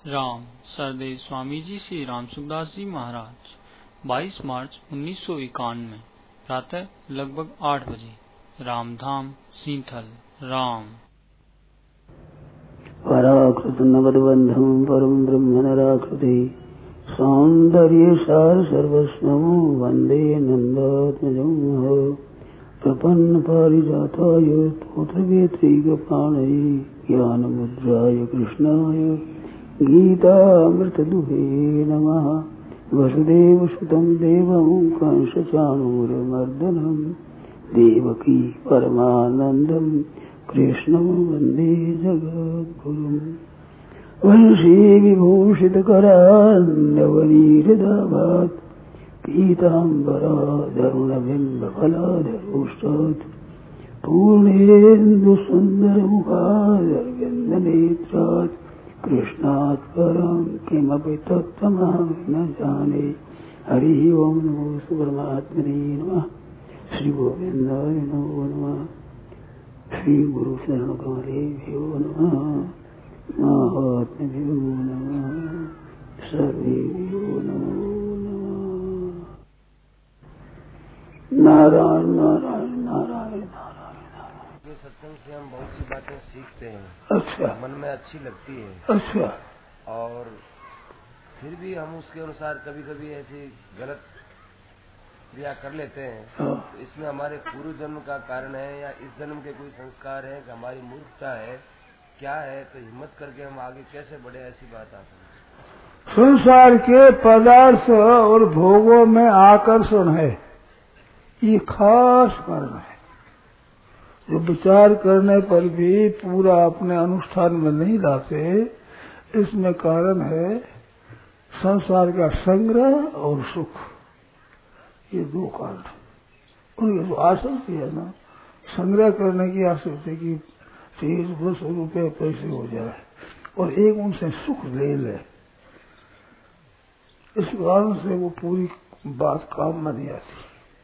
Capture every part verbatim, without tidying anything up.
राम सरदेव स्वामी जी श्री राम सुखदास जी महाराज बाईस मार्च उन्नीस सौ इक्यानवे प्रातः लगभग आठ बजे रामधाम सींथल। राम पराकृत नवदबंधम परम ब्रह्म नराकृति सौंदर्य सार सर्वस्वं वंदे नंदात्मजं प्रपन्न पारिजाताय पुत्रवेत्रैकपाणये ज्ञानमुद्राय कृष्णाय गीतामृतदुहे नमः। वसुदेवसुतं देवं कंसचाणूरमर्दनं देवकी परमानन्दं कृष्णं वन्दे जगद्गुरुम्। वंशी विभूषितकरान्नवनीहृदाभात् पीताम्बराधरुणबिम्बफलाधरोष्टात् पूर्णेन्दुसुन्दरमुखादरविन्दनेत्रात् कृष्णात् परं किमपि तत्त्वमहं न जाने। हरिः ओं नमो परमात्मने नमः। श्री गोविन्दाय नमो नमः। श्री गुरु शरण कमलेभ्यो नमः। महात्म्यो नमः। सर्वेभ्यो नमो नमः। नारायण नारायण नारायण नारायण। सत्संग से हम बहुत सी बातें सीखते हैं। अच्छा। मन में अच्छी लगती है। अच्छा। और फिर भी हम उसके अनुसार कभी कभी ऐसी गलत क्रिया कर लेते हैं। हाँ। तो इसमें हमारे पूर्व जन्म का कारण है या इस जन्म के कोई संस्कार है कि हमारी मूर्खता है, क्या है? तो हिम्मत करके हम आगे कैसे बढ़े, ऐसी बात आती है। संसार के पदार्थ और भोगों में आकर्षण है, ये खास कारण है जो विचार करने पर भी पूरा अपने अनुष्ठान में नहीं लाते। इसमें कारण है संसार का संग्रह और सुख, ये दो कारण। उनकी जो आसक्ति है ना, संग्रह करने की आसक्ति की चीज बस रुपये पैसे हो जाए और एक उनसे सुख ले ले, इस कारण से वो पूरी बात काम में नहीं आती।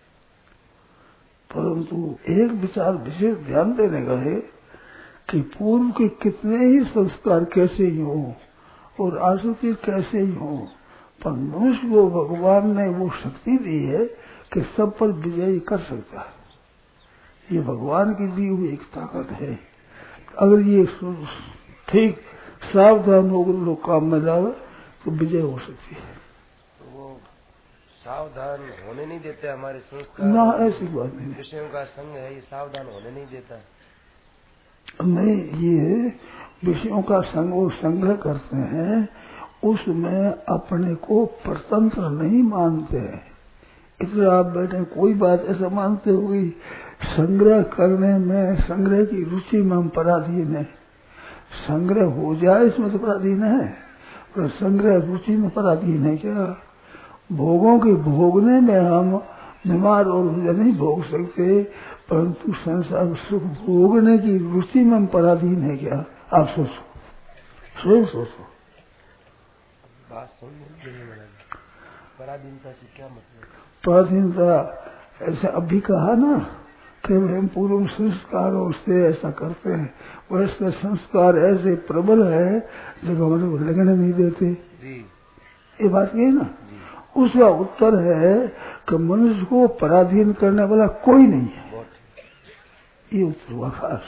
परंतु एक विचार विशेष ध्यान देने का है कि पूर्व के कितने ही संस्कार कैसे ही हो और आसक्ति कैसे ही हो, पर मनुष्य को भगवान ने वो शक्ति दी है कि सब पर विजय कर सकता है। ये भगवान की दी हुई एक ताकत है। अगर ये ठीक सावधान होकर लोग काम में लावे तो विजय हो सकती है। तो वो सावधान होने नहीं देते हमारे संस्कार ना, ऐसी बात नहीं। विषयों का संग है, ये सावधान होने नहीं देता। नहीं, ये विषयों का संग और संग्रह करते हैं, उसमें अपने को परतंत्र नहीं मानते हैं। इसलिए आप बैठे कोई बात ऐसा मानते हो कि संग्रह करने में, संग्रह की रुचि में हम पराधीन है। संग्रह हो जाए इसमें तो पराधीन है, पर संग्रह रुचि में पराधीन है क्या? भोगों के भोगने में हम बीमार और नहीं भोग सकते, परंतु संसार सुख भोगने की रुचि में हम पराधीन है क्या? आप सोचो, स्वयं सोचो। बात समझ नहीं मिला। पराधीनता से क्या मतलब? पराधीनता ऐसे अभी कहा ना कि हम पूर्व संस्कारों से ऐसा करते हैं, वैसे संस्कार ऐसे प्रबल है जो हमारे को लगने नहीं देते जी। ये बात कही ना। उसका उत्तर है कि मनुष्य को पराधीन करने वाला कोई नहीं है। ये उत्तर हुआ खास।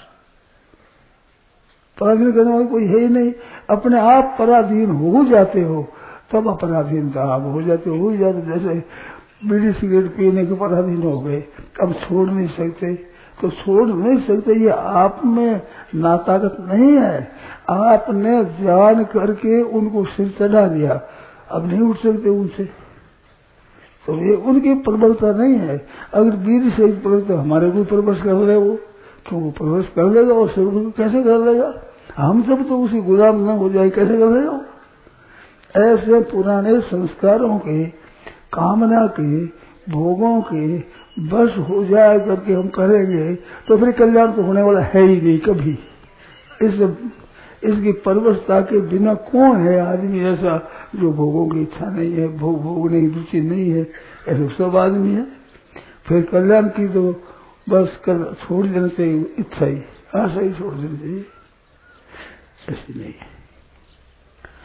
पराधीन करने वाला कोई है ही नहीं। अपने आप पराधीन हो जाते हो तब अपराधीनता आप हो जाते हो ही जाते। जैसे बीड़ी सिगरेट पीने के पराधीन हो गए, अब छोड़ नहीं सकते, तो छोड़ नहीं सकते, ये आप में ना ताकत नहीं है। आपने जान करके उनको सिर चढ़ा दिया, अब नहीं उठ सकते उनसे, तो ये उनकी प्रबलता नहीं है। अगर बीड़ी से प्रबलता हमारे को प्रवेश कर रहे वो, क्यों वो प्रवेश कर लेगा और सिर कैसे कर लेगा? हम सब तो उसी गुलाम न हो जाए, कैसे कर रहे हो? ऐसे पुराने संस्कारों के, कामना के, भोगों के बस हो जाए करके हम करेंगे तो फिर कल्याण तो होने वाला है ही नहीं कभी। इस इसकी परवशता के बिना कौन है आदमी ऐसा जो भोगों की इच्छा नहीं है, भोग भोगने की रुचि नहीं है? ऐसे सब आदमी है। फिर कल्याण की तो बस कर छोड़ देना चाहिए, इच्छा ही आशा ही छोड़ देनी चाहिए, ऐसी नहीं है।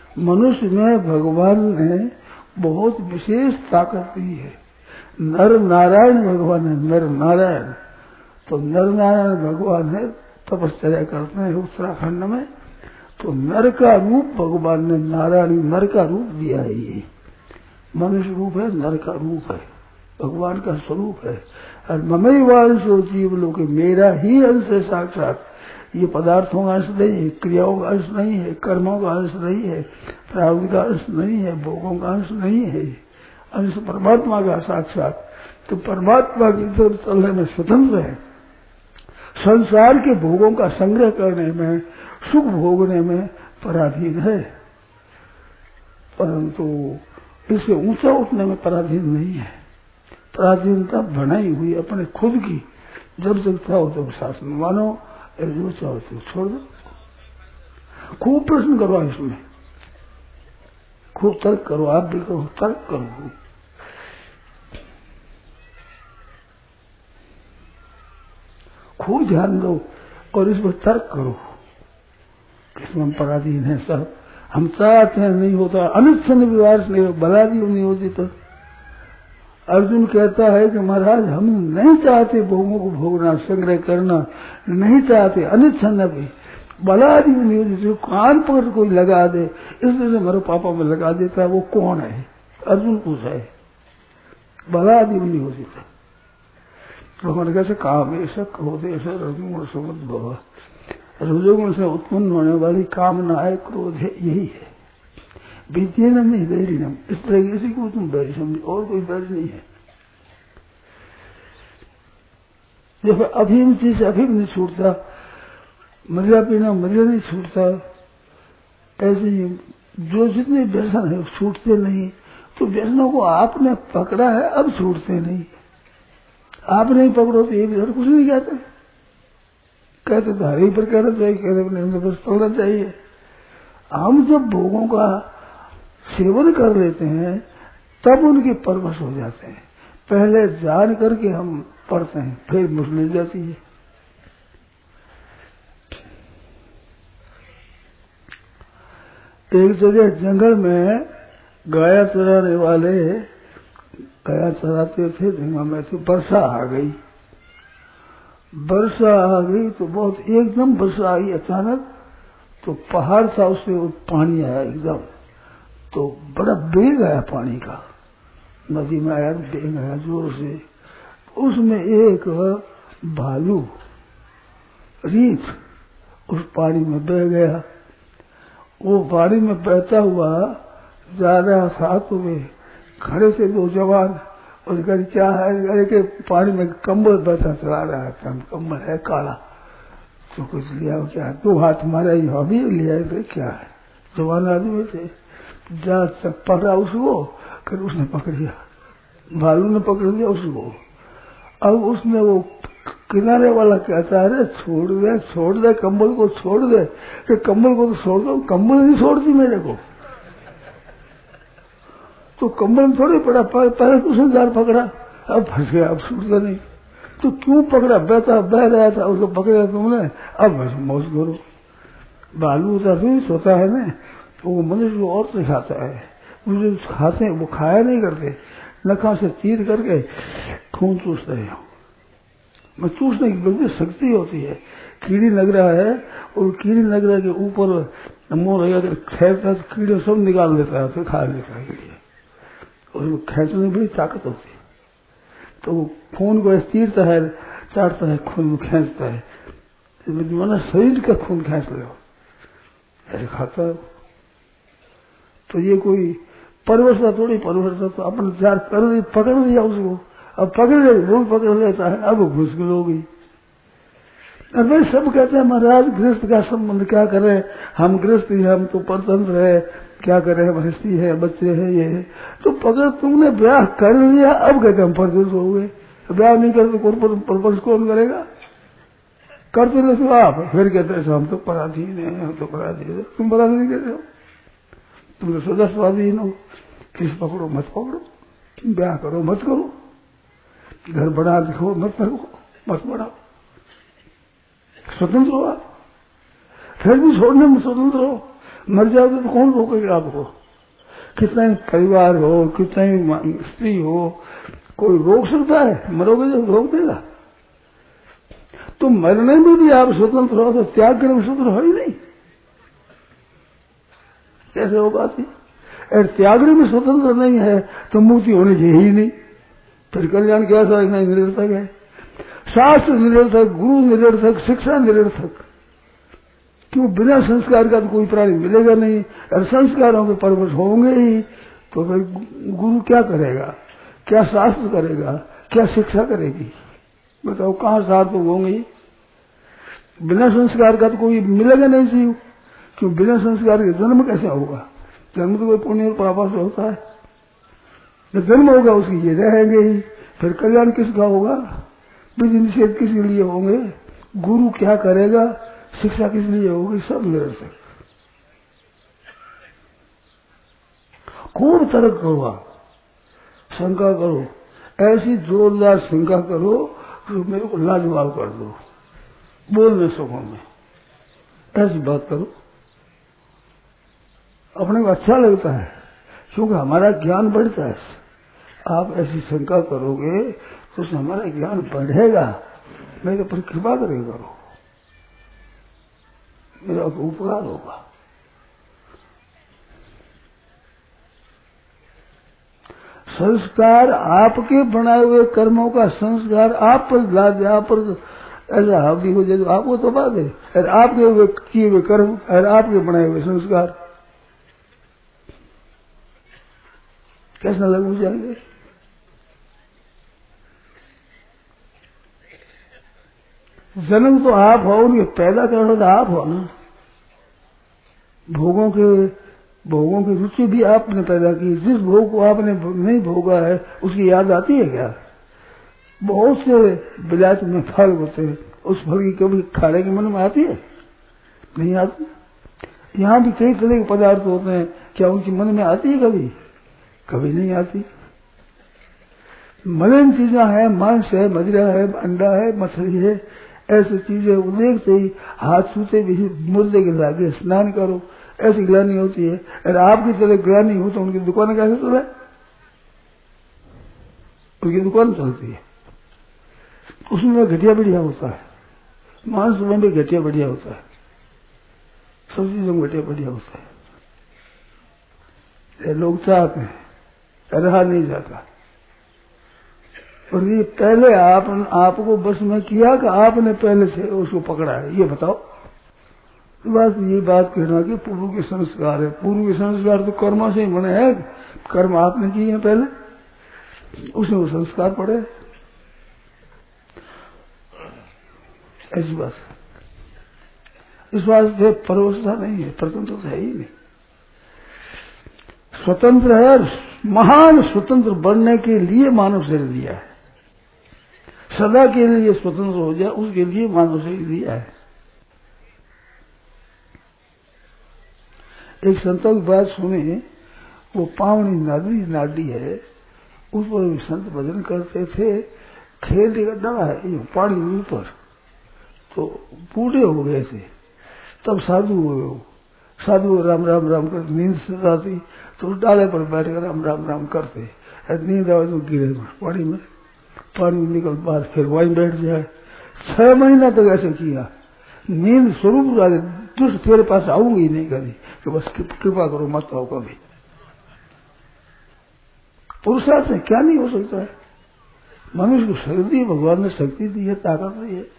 मनुष्य में भगवान ने बहुत विशेष ताकत दी है। नर नारायण भगवान है, नर नारायण। तो नर नारायण भगवान है, तपस्या करते हैं उत्तराखंड में। तो नर का रूप भगवान ने नारायण नर का रूप दिया है। ये मनुष्य रूप है, नर का रूप है, भगवान का स्वरूप है। और ममई वांशो जीव लोग, मेरा ही अंश है साक्षात। ये पदार्थों का अंश नहीं है, क्रियाओं का अंश नहीं है, कर्मों का अंश नहीं है, प्रारब्ध का अंश नहीं है, भोगों का अंश नहीं है, अंश परमात्मा का साक्षात। तो परमात्मा की तरफ चलने में स्वतंत्र है। संसार के भोगों का संग्रह करने में, सुख भोगने में पराधीन है, परंतु इससे ऊंचा उठने में पराधीन नहीं है। पराधीनता बनाई हुई अपने खुद की। जब तक चाहो तब शासन मानो, जो चाहो तो छोड़ दो। खूब प्रश्न करो इसमें, खूब तर्क करो, आप भी करो, तर्क करो। खूब ध्यान दो और इसमें तर्क करो। इसमें हम पराधीन है सब। हम चाहते हैं नहीं होता, अनिच्छन विवाद नहीं, बलादी नहीं होती। तो अर्जुन कहता है कि महाराज हम नहीं चाहते भोगों को भोगना, संग्रह करना नहीं चाहते, अनिच्छन भी बलादी नहीं होती। जो कान पर कोई लगा दे, इसलिए से मेरे पापा में लगा देता है, वो कौन है? अर्जुन पूछा है। बलादी नहीं होती था। भगवान कैसे काम ऐसा क्रोध ऐसा रजोगुण समझ भवा। रजोगुण से उत्पन्न होने वाली कामना है, क्रोध है, यही है। विद्येनम नहीं बैरिनम, इस तरह की इसी को तुम बैरी समझो, और कोई बैरी नहीं है। जब अभीम चीज अभीम नहीं छूटता, मदिरा पीना मदिरा नहीं छूटता, ऐसे ही जो जितने व्यसन है छूटते नहीं। तो व्यसनों को आपने पकड़ा है, अब छूटते नहीं। आप नहीं पकड़ो तो ये भी कुछ नहीं कहते, कहते तो हर ही पर कहना चाहिए, कहते बस चलना चाहिए। हम जब भोगों का सेवन कर लेते हैं तब उनकी परवश हो जाते हैं। पहले जान करके हम पढ़ते हैं, फिर मुश्किल जाती है। एक जगह जंगल में गाया चराने वाले गाया चराते थे, धीमा में से वर्षा आ गई। वर्षा आ गई तो बहुत एकदम वर्षा आई अचानक, तो पहाड़ था उससे पानी आया एकदम। तो बड़ा बेग आया पानी का, नदी में आया, बेग आया जोर से। उसमें एक भालू रीछ उस पानी में बह गया। वो पानी में बहता हुआ जा रहा था, तो वे खड़े से दो जवान, और घर क्या है, अरे के पानी में कंबल बैठा चला रहा था, कंबल है काला। तो कुछ लिया क्या, दो हाथ मारा, यहाँ भी लिया, तो क्या है, जवान आदमी थे। जा पकड़ा उसको, फिर उसने पकड़ लिया, भालू ने पकड़ लिया उसको। अब उसने वो किनारे वाला कहता है, छोड़ दे छोड़ दे कंबल को छोड़ दे। कि कंबल को तो छोड़ दो, कंबल नहीं छोड़ती मेरे को। तो कंबल थोड़ी पड़ा, पहले तो उसने जाल पकड़ा, अब फंस गया, अब छूटता नहीं। तो क्यों पकड़ा, बहता बह रहा था, उसको पकड़ा तुमने, अब बस मौज करो। भालू उतर सोता है ना, तो वो मनुष्य को और सिखाता है। मुझे खाते हैं, वो खाया नहीं करते, नखा से तीर करके खून चूसते हैं। मैं चूसने की बड़ी शक्ति होती है। कीड़ी लग रहा है, और कीड़ी लग रहा है के ऊपर मुंह लगा खेलता है, कीड़े सब निकाल देता है, फिर खा लेता है कीड़े। और खेचने में बड़ी ताकत होती है। तो वो खून को चीरता है, चाटता है, खून खींचता है। माना शरीर का खून खींच लो, ऐसे खाता है। तो ये कोई परवशता थोड़ी, परवशता तो अपन चार कर पकड़ लिया उसको, अब पकड़ ले, वो पकड़ लेता है, अब मुश्किल हो गई। और भाई सब कहते हैं महाराज गृहस्थ का संबंध क्या करें, हम गृहस्थ ही, हम तो परतंत्र है, क्या करें, गृहस्थी है, बच्चे है, ये है। तो अगर तुमने ब्याह कर लिया, अब कहते हम परतंत्र हो गए। ब्याह नहीं करते परपंच कौन करेगा, करते नहीं तो आप, फिर कहते हैं हम तो पराधीन है, हम तो पराधीन है। तुम पराधीन कहते हो, तुम तो सदा स्वाधीन हो। किस पकड़ो मत पकड़ो, ब्याह करो मत करो, घर बना दिखो मत रखो, मत बढ़ाओ, स्वतंत्र हो आप। फिर भी छोड़ने में स्वतंत्र हो, मर जाओगे तो कौन रोकेगा आपको? कितना ही परिवार हो, कितना ही स्त्री हो, कोई रोक सकता है? मरोगे तो रोक देगा। तो मरने में भी आप स्वतंत्र हो तो त्याग करने में स्वतंत्र हो ही नहीं। कैसे हो बात है? अगर त्यागने में स्वतंत्र नहीं है तो मुक्ति होनी चाहिए ही नहीं। फिर कल्याण क्या सा निरर्थक है। शास्त्र निरर्थक, गुरु निरर्थक, शिक्षा निरर्थक। क्यों? बिना संस्कार का तो कोई प्राणी मिलेगा नहीं। और संस्कारों के परवश होंगे ही तो फिर गुरु क्या करेगा, क्या शास्त्र करेगा, क्या शिक्षा करेगी? बताओ कहाँ सार्थक होंगे? बिना संस्कार का तो कोई मिलेगा नहीं जीव। क्यों? बिना संस्कार के जन्म कैसे होगा? जन्म तो कोई पुण्य और पाप से होता है। जब जन्म होगा उसकी ये रहेंगे ही। फिर कल्याण किसका होगा? विधि निषेध किसके लिए होंगे? गुरु क्या करेगा, शिक्षा किस लिए होगी? सब निरर्थक। खूब तर्क करो, आप शंका करो, ऐसी जोरदार शंका करो तो मेरे को लाजवाब कर दो, बोल नहीं सकूं मैं। ऐसी बात करो, अपने को अच्छा लगता है क्योंकि हमारा ज्ञान बढ़ता है। आप ऐसी शंका करोगे तो उससे हमारा ज्ञान बढ़ेगा। मेरे पर कृपा करेगा, मेरा उपकार होगा। संस्कार आपके बनाए हुए कर्मों का संस्कार आप पर ला दे, आप पर ऐसा हावी हो जाए तो आपको तो बात है। और आपके हुए किए हुए कर्म और आपके बनाए हुए संस्कार कैसा लगू जाएंगे? जन्म तो आप हो, उनके पैदा करना तो आप हो ना। भोगों के भोगों की रुचि भी आपने पैदा की। जिस भोग को आपने नहीं भोगा है उसकी याद आती है क्या? बहुत से विलायत में फल होते हैं, उस फल की कभी खाने के मन में आती है? नहीं आती। यहाँ भी कई तरह के पदार्थ होते हैं, क्या उनकी मन में आती है? कभी कभी नहीं आती। मलिन चीजें हैं, मांस है, मदिरा है, अंडा है, मछली है, ऐसी चीजें देखते ही हाथ छूते भी मुर्दे के लागे स्नान करो, ऐसी ग्लानी होती है। अगर आपकी तरह ग्लानी हो तो उनकी दुकान कैसे चले? उनकी दुकान चलती है, उसमें घटिया बढ़िया होता है, मांस में भी घटिया बढ़िया होता है, सब चीजों में घटिया बढ़िया होता है। लोग चाहते हैं, रहा नहीं जाता। और ये पहले आप आपको बस में किया कि आपने पहले से उसको पकड़ा है? ये बताओ। बस ये बात कहना कि पूर्व के संस्कार है। पूर्व के संस्कार तो कर्मों से ही बने हैं। कर्म आपने किए हैं पहले, उसमें वो संस्कार पड़े। ऐसी बात इस बात से परवशता नहीं है, स्वतंत्रता है ही नहीं। स्वतंत्र है, महान स्वतंत्र बनने के लिए मानव शरीर दिया है। सदा के लिए स्वतंत्र हो जाए उसके लिए मानव शरीर दिया है। एक संतों की बात सुने, वो पावनी नादी नाडी है, उस पर संत भजन करते थे। खेल का डला है पानी ऊपर, तो बूढ़े हो गए थे, तब साधु हुए। हो साधु राम राम राम कर नींद से आती तो डाले पर बैठ कर राम राम राम करते। नींद आवे तो गिरे पानी में, पानी निकल बाहर फिर वहीं बैठ जाए। छह महीना तक ऐसे किया। नींद स्वरूप दुष्ट तेरे पास आऊंगी नहीं कभी, कि बस कृपा करो मत आओ कभी। पुरुषार्थ से क्या नहीं हो सकता है? मनुष्य को शक्ति दी, भगवान ने शक्ति दी है, ताकत दी है,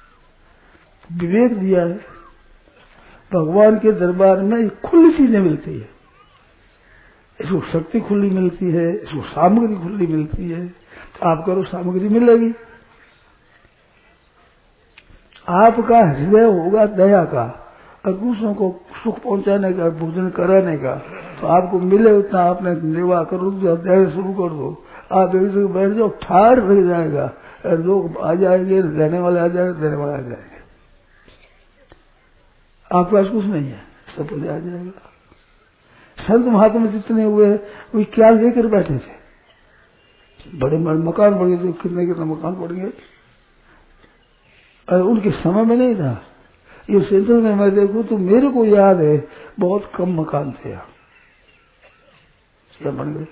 विवेक दिया है। भगवान के दरबार में खुली चीजें मिलती है। इसको शक्ति खुली मिलती है, इसको सामग्री खुली मिलती है। तो आप करो, सामग्री मिलेगी। आपका हृदय होगा दया का और दूसरों को सुख पहुंचाने का, भोजन कराने का, तो आपको मिले उतना आपने निर्वाह करो, दया शुरू कर दो। आप एक जगह बैठ जाओ, ठाड़ रह जाएगा और लोग आ जाएंगे, रहने वाले आ जाएंगे, देने वाले आ जाएंगे। आपके पास कुछ नहीं है, सब कुछ आ जाएगा। संत महात्मा जितने हुए वे क्या लेकर बैठे थे? बड़े बड़े मकान बन गए थे, कितने कितने मकान बन गए, और उनके समय में नहीं था। ये सेंटर में मैं देखूं तो मेरे को याद है बहुत कम मकान थे यहाँ, क्या बन गए।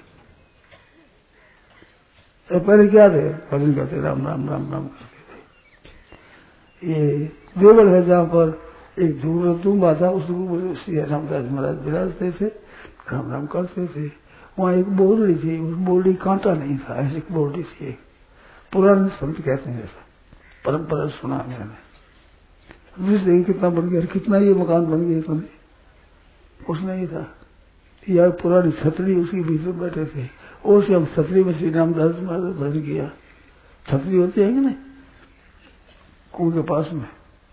तो पहले क्या थे, भजन करते राम राम राम राम करते थे। ये देवल है जहाँ पर एक दूर तुम्बा था, उसको श्री रामदास महाराज विराजते थे, राम राम करते थे। वहाँ एक बोलड़ी थी, उस बोलड़ी कांटा नहीं था, ऐसी बोलड़ी थी। पुराने संत कहते हैं ऐसा, परंपरा सुना मैंने। दूसरे कितना बन गया, कितना ये मकान बन गया इतने, उसने ही था। यह पुरानी छतरी उसके भीतर बैठे थे, और से हम छतरी में श्री रामदास महाराज भजन किया। छतरी होती है कि नहीं कुएं के पास में,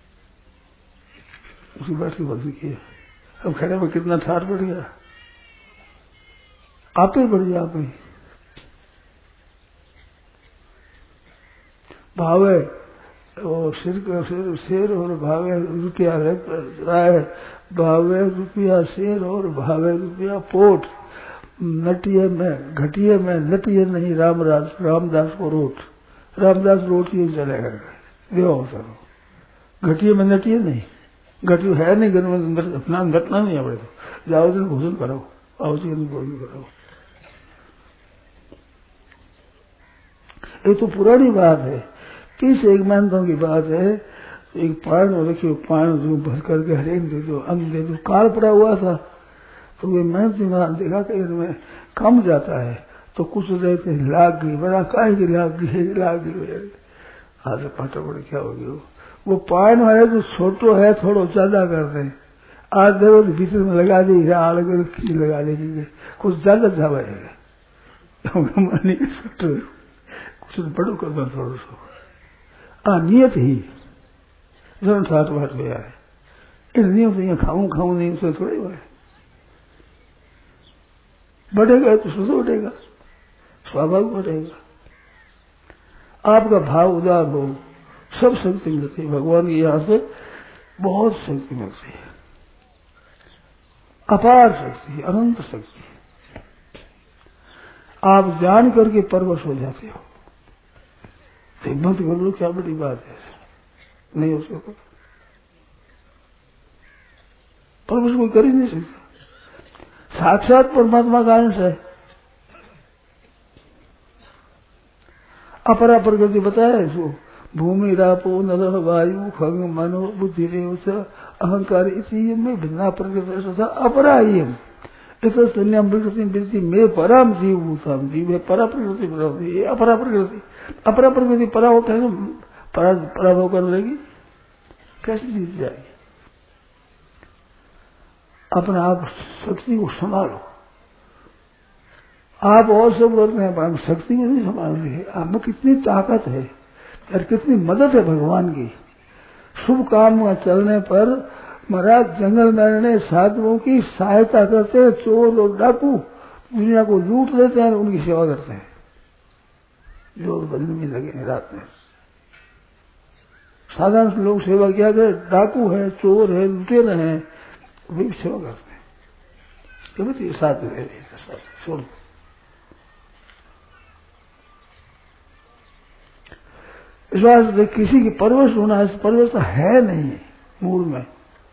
उसी बैठ के भजन किया। अब खड़े में कितना ठाट बढ़ गया, आप ही बढ़ गया, आप ही भावे और सिर सिर शेर और भावे रुपया है, भावे रुपया शेर और भावे रुपया पोट, नटिये में घटिये में नटिये नहीं रामदास रामदास को रोट, रामदास रोट ये चलेगा घटिये में नटिये नहीं, घटी है नहीं घर में, अपना घटना नहीं है। बड़े तो जाओ दिन भोजन करो, आओ दिन भोजन करो। ये तो पुरानी बात है। तीस एक महीनों की बात है। एक पान रखियो, पान भर करके हरेक दे दो, अन्न दे दो। काल पड़ा हुआ था तो वे मेहनती महाराज देखा कि इनमें कम जाता है, तो कुछ रहते लाग गई, बड़ा काहे की लाग गई, लाग गई हाथ पाटा पड़े, क्या हो गया। वो पान है जो छोटो है, थोड़ा ज्यादा कर दे, आज देव तो भीतर में लगा दी, आड़ की लगा देगी, कुछ ज्यादा जावेगा छोटो कुछ बड़ो कर दो थोड़ा सा। हाँ नियत ही जरूर ठाट बाट गया है, इन नियम से खाऊं खाऊं नहीं उसे थोड़े हुआ है। बढ़ेगा तो शुद्ध बढ़ेगा, स्वाभाविक बढ़ेगा। आपका भाव उदार हो, सब शक्ति मिलती है भगवान की, यहाँ से बहुत शक्ति मिलती है, अपार शक्ति, अनंत शक्ति। आप जान करके परवश हो जाते हो, हिम्मत कर लो, क्या बड़ी बात है, नहीं हो सकता परवश कोई कर ही नहीं सकता। साक्षात परमात्मा का अंश है। अपरा प्रकृति बताया इसको, भूमि रापो नल वायु खंग मनो बुद्धि रेव अहंकार इसी में भिन्ना प्रकृति अपरा यम इस संयम प्रकृति वृत्ति में परम जीव भूतम, जीव है परा प्रकृति प्रकृति, अपरा प्रकृति। अपरा प्रकृति परा होता है, परा पराभव कर लेगी, कैसे जीत जाएगी। अपने आप शक्ति को संभालो। आप और सब करते हैं, शक्ति को नहीं संभाल रही है। आप में कितनी ताकत है और कितनी मदद है भगवान की। शुभ काम में चलने पर महाराज जंगल में रहने साधुओं की सहायता करते हैं, चोर और डाकू दुनिया को लूट लेते हैं, उनकी सेवा करते हैं, जो बदल में लगे हैं रात में। साधारण लोग सेवा क्या करें, डाकू है, चोर है, लुटेरे हैं, वे भी सेवा करते हैं। तो ये साथ में छोड़ दो। इस बात से किसी की परवश होना है, परवश है नहीं मूल में।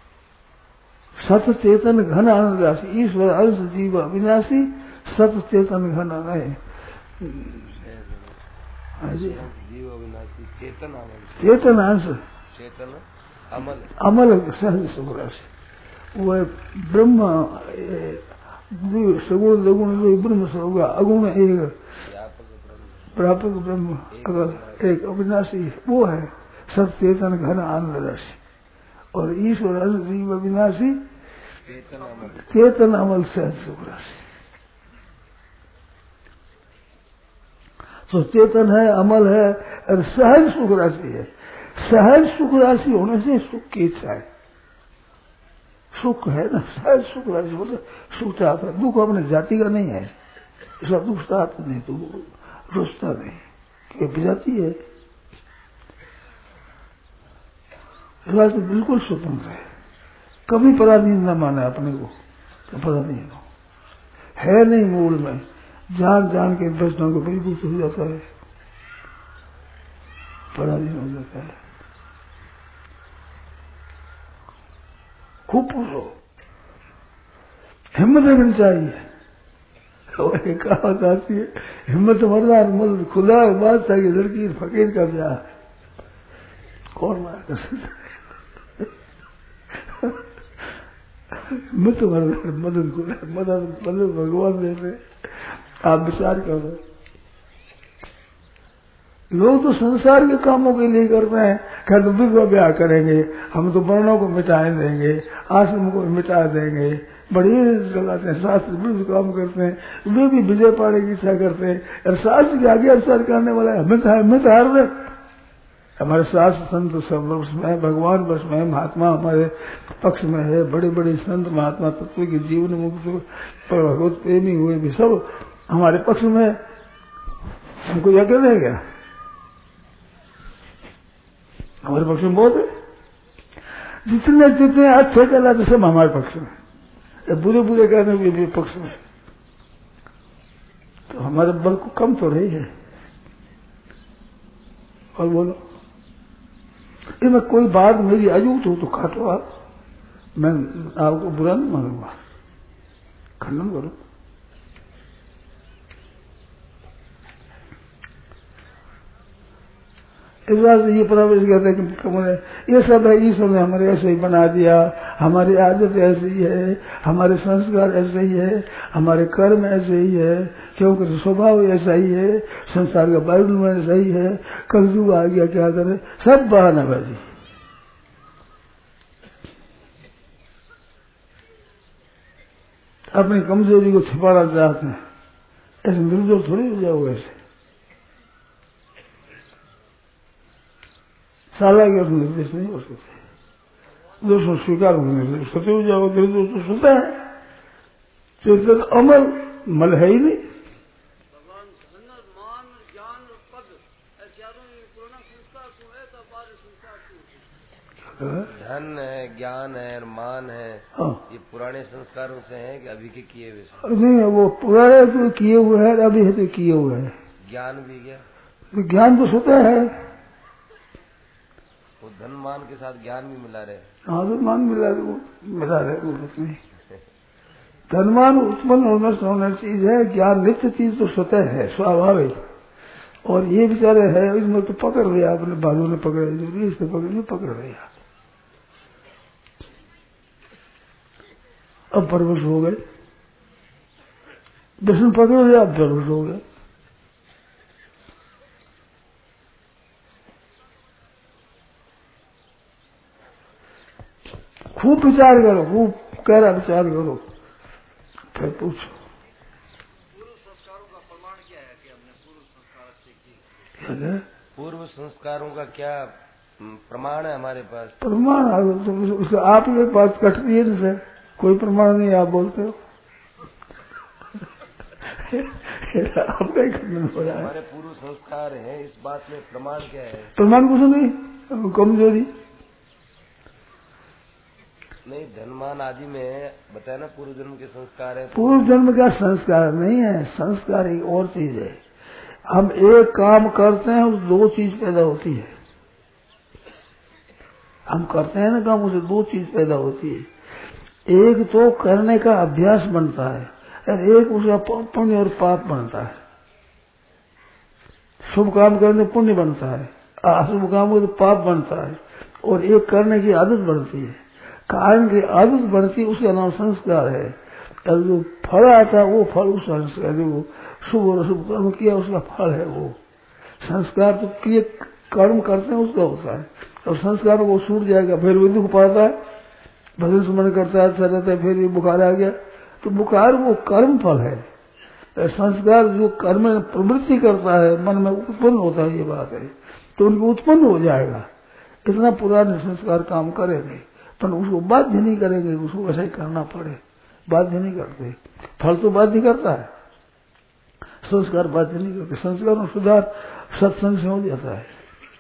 सत चेतन घन आनंद राशि, ईश्वर अंश जीव अविनाशी, सत चेतन घन है जीव अविनाशी, चेतन चेतन अंश, चेतन अमल अमल सहज सुख राशि। वो ब्रह्म सगुण दगुण ब्रह्म होगा, अगुण एक प्रापक ब्रह्म, अगर एक अविनाशी वो है सत चेतन घन आनंद राशि। और ईश्वर अंश जीव अविनाशी, चेतन अमल सहज सुख राशि। तो चेतन है, अमल है और सहज सुख राशि है। सहज सुख राशि होने से सुख की इच्छा है, सुख है ना, सहज सुख राशि मतलब सुख चाहता है। दुख अपने जाति का नहीं है, इसका दुख चाहता नहीं, तो रुचता नहीं, कि जाति है, तो बिल्कुल स्वतंत्र है। कभी पराधीन न माने अपने को, तो पराधीन हो है नहीं मूल में, जान जान के वैष्णव को परिभूत हो जाता है, पराधीन हो जाता है। खूब पूछो, हिम्मत रखनी चाहिए। और एक कहावत आती है, हिम्मत मरदार मर्द खुदा बादशाह की लड़की फकीर का ब्याह। कौन मना कर सकता? हिम्मत मरदार मदद खुदा मदद मदद भगवान दे रहे। आप विचार करो, लोग तो संसार के कामों के लिए कर रहे हैं, क्या तो विधवा ब्याह करेंगे, हम तो वर्णों को मिटा देंगे, आश्रम को मिटा देंगे, बड़ी लगाते हैं, शास्त्र विरुद्ध काम करते हैं, वे भी विजय पाने की इच्छा करते हैं। और शास्त्र के आगे अनुसार करने वाला है, हमें हमें तो हार दे। हमारे शास्त्र संत सब वर्ष में, भगवान वर्ष में, महात्मा हमारे पक्ष में है, बड़े बड़े संत महात्मा तत्व के जीवन मुक्त भगवत प्रेमी हुए भी सब हमारे पक्ष में। हमको यह कहते हैं क्या? हमारे पक्ष में बहुत है, जितने जितने अच्छे कहलाते सब हमारे पक्ष में, बुरे बुरे कहने के भी पक्ष में। तो हमारे बल को कम तो रही है। और बोलो, इनमें कोई बात मेरी अजूत हो तो काटो आप, मैं आपको बुरा नहीं मानूंगा, खंडन करो। इस बात से ये प्रवेश कहते हैं कि मैंने ये सब है, ईश्वर ने हमारे ऐसे ही बना दिया, हमारी आदत ऐसी ही है, हमारे संस्कार ऐसे ही है, हमारे कर्म ऐसे ही है, क्योंकि स्वभाव ऐसा ही है, संसार का वायुमंडल ऐसा ही है, कलयुग आ गया क्या करे, सब बहानाबाजी। अपनी कमजोरी को छिपाना चाहते हैं, ऐसे निर्दोष थोड़ी हो जाओगे। ऐसे साला के उसमें निर्देश नहीं हो सकते, दोषों स्वीकार होने निर्देश सत्य हो जाओ, निर्दोष तो सुनता है, चेतन अमल मल है ही नहीं। धन है, ज्ञान है और मान है, हाँ। ये पुराने संस्कारों से है कि अभी के किए हुए? नहीं, वो पुराने तो किए हुए हैं, अभी है तो किए हुए हैं। ज्ञान भी क्या? तो ज्ञान तो स्वतः है, वो धन मान के साथ ज्ञान भी मिला रहे। हाँ, तो मान मिला मिला रहे, वो नहीं। धनमान उत्पन्न होना होना चीज है, ज्ञान नित्य चीज तो स्वतः है, स्वाभाविक। और ये बेचारे है, इसमें तो पकड़ लिया अपने बालों ने, पकड़े जो इससे पकड़ नहीं पकड़ लिया, अब परवश हो गए, विष्णु पकड़ लिया, अब परवश हो गए। खूब विचार करो, खूब गहरा विचार करो, फिर पूछो। पूर्व संस्कारों का प्रमाण क्या है कि हमने पूर्व संस्कार अच्छे किए? पूर्व संस्कारों का क्या प्रमाण है हमारे पास? प्रमाण आप ये बात कटती है जैसे कोई प्रमाण नहीं, आप बोलते हो। आपका ही खंडन हो रहा है। हमारे पूर्व संस्कार है, इस बात में प्रमाण क्या है? प्रमाण कुछ नहीं, कमजोरी नहीं। धनमान आदि में बताया ना पूर्व जन्म के संस्कार है। पूर्व जन्म का संस्कार नहीं है, संस्कार एक और चीज है। हम एक काम करते हैं, उस दो चीज पैदा होती है। हम करते हैं ना काम, उसे दो चीज पैदा होती है। एक तो करने का अभ्यास बनता है, और एक उसका पुण्य और पाप बनता है। शुभ काम करने पुण्य बनता है, अशुभ काम हो तो पाप बनता है, और एक करने की आदत बनती है। कारण की आदत बढ़ती, उसका नाम संस्कार है। और जो फल आता है वो फल उस संस्कार, जो शुभ और अशुभ कर्म किया उसका फल है वो। संस्कार तो क्रिया कर्म करते हैं उसका होता है, और संस्कार वो छूट जाएगा, फिर वो दुख पाता है, भजन सुमन करता है, अच्छा रहता है, फिर ये बुखार आ गया, तो बुखार वो कर्म फल है। संस्कार जो कर्म में प्रवृत्ति करता है, मन में उत्पन्न होता है, ये बात है, तो उनको उत्पन्न हो जाएगा। इतना पुराने संस्कार काम करेंगे, पर उसको बाध्य नहीं करेंगे, उसको वैसा ही करना पड़े, बाध्य नहीं करते। फल तो बाध्य करता है, संस्कार बाध्य नहीं करते। संस्कार में सुधार सत्संग से हो जाता है,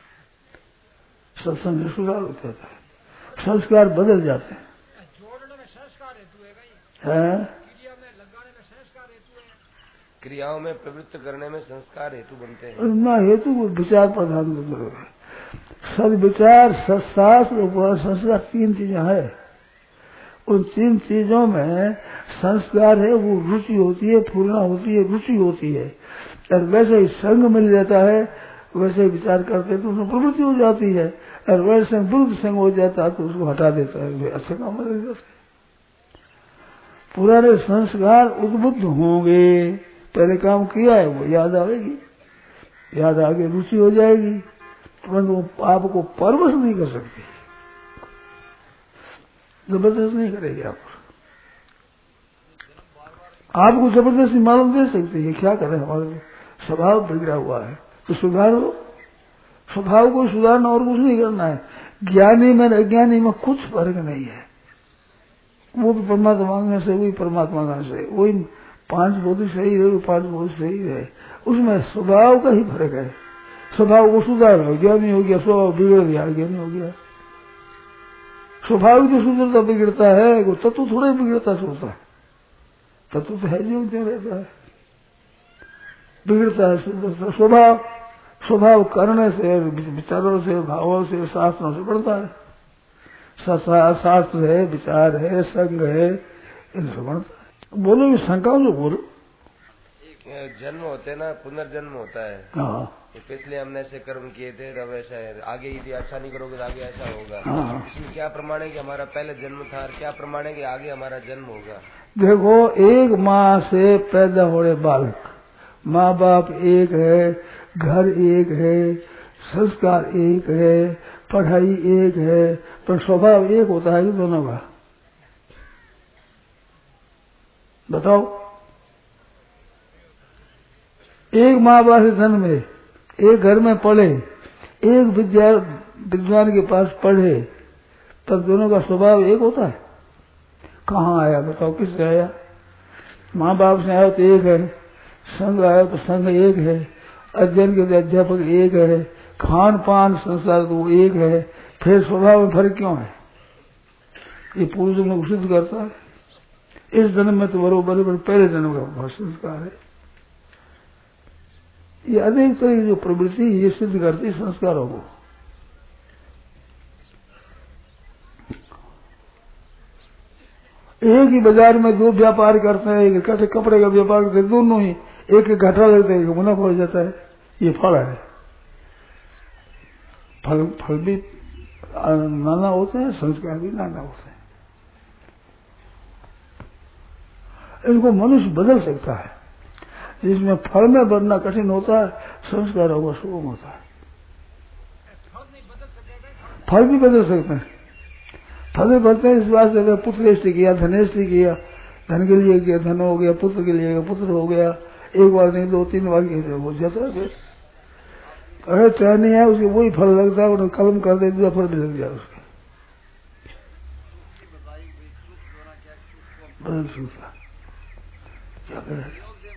सत्संग से सुधार हो जाता है, संस्कार बदल जाते हैं। जोड़ने में संस्कार हेतु है, क्रिया में लगाने में संस्कार हेतु है, क्रियाओं में प्रवृत्त करने में संस्कार हेतु बनते हैं ना। हेतु विचार प्रधान है, सद विचार, सत्शास्त्र और संस्कार, तीन चीजें है। उन तीन चीजों में संस्कार है, वो रुचि होती है, पूर्णा होती है, रुचि होती है। और वैसे ही संग मिल जाता है, वैसे ही विचार करते तो उसमें प्रवृत्ति हो जाती है। और वैसे विरुद्ध संग हो जाता है तो उसको हटा देता है, वे अच्छे काम लग जाते हैं। पुराने संस्कार उद्बुद्ध होंगे, पहले काम किया है वो याद आएगी, याद आगे रुचि हो जाएगी, परंतु आपको परवश नहीं कर सकती, जबरदस्त नहीं करेगी आप। आपको जबरदस्ती मालूम दे सकती है, क्या करें, हमारा स्वभाव बिगड़ा हुआ है तो सुधारो। स्वभाव को सुधारना और कुछ नहीं करना है। ज्ञानी में अज्ञानी में कुछ फर्क नहीं है, वो भी परमात्मा मांगने से, वही परमात्मा मांगने से, वही पांच बोधी सही रहे, वो पांच बोधी सही रहे, उसमें स्वभाव का ही फर्क है। स्वभाव को सुधारो, ज्ञानी हो गया, स्वभाव बिगड़ गया, ज्ञानी हो गया। स्वभाव जो सुधरता बिगड़ता है, वो तत्व थोड़ा बिगड़ता सोचता है, तत्व तो है जो क्यों रहता है, बिगड़ता है सुधरता। स्वभाव स्वभाव करने से, विचारों से, भावों से, शास्त्रों से बढ़ता है। शास्त्र है, विचार है, संग है, इनसे बढ़ता है। बोलो ये शंका जो बोलो। जन्म होते ना, पुनर्जन्म होता है। हाँ, तो पिछले हमने ऐसे कर्म किए थे, तब ऐसा है, आगे यदि अच्छा नहीं करोगे तो आगे ऐसा होगा। हाँ। इसमें क्या प्रमाण है कि हमारा पहले जन्म था, और क्या प्रमाण है कि आगे हमारा जन्म होगा? देखो, एक माँ से पैदा हो रहे बालक, माँ बाप एक है, घर एक है, संस्कार एक है, पढ़ाई एक है, पर स्वभाव एक होता है कि दोनों का? बताओ। एक माँ बाप से जन्मे, एक घर में पढ़े, एक विद्या विद्वान के पास पढ़े, तब दोनों का स्वभाव एक होता है? कहाँ आया बताओ, किससे आया? माँ बाप से आया तो एक है, संग आया तो संग एक है, अध्ययन के अध्यापक एक है, खान पान संस्कार तो एक है, फिर स्वभाव में फर्क क्यों है? ये पूर्व में सिद्ध करता है। इस जन्म में तो बरोबर पहले जन्म का संस्कार है। ये अनेक तरह की जो प्रवृत्ति ये सिद्ध करती संस्कारों को। एक ही बाजार में दो व्यापार करते हैं, एक इकट्ठे कपड़े का व्यापार करते हैं, दोनों ही एक घाटा लगता है, एक मुनाफा हो जाता है। ये फल है। फल फल भी नाना होते हैं, संस्कार भी नाना होते हैं। इनको मनुष्य बदल सकता है। जिसमें फल में बढ़ना कठिन होता है, संस्कार होगा सुगम होता है। फल भी बदल सकते हैं। फल में बढ़ते हैं इस बात से, पुत्रेष्टि किया, धनेष्टि किया, धन के लिए किया, धन हो गया, पुत्र के लिए पुत्र हो गया, एक बार नहीं दो तीन बार किए हो जाता है। अरे चाह नहीं है उसके वही फल लगता है, उन्हें कलम कर दे दूसरा फल भी लग जाए उसके। बदल सकता क्या करे?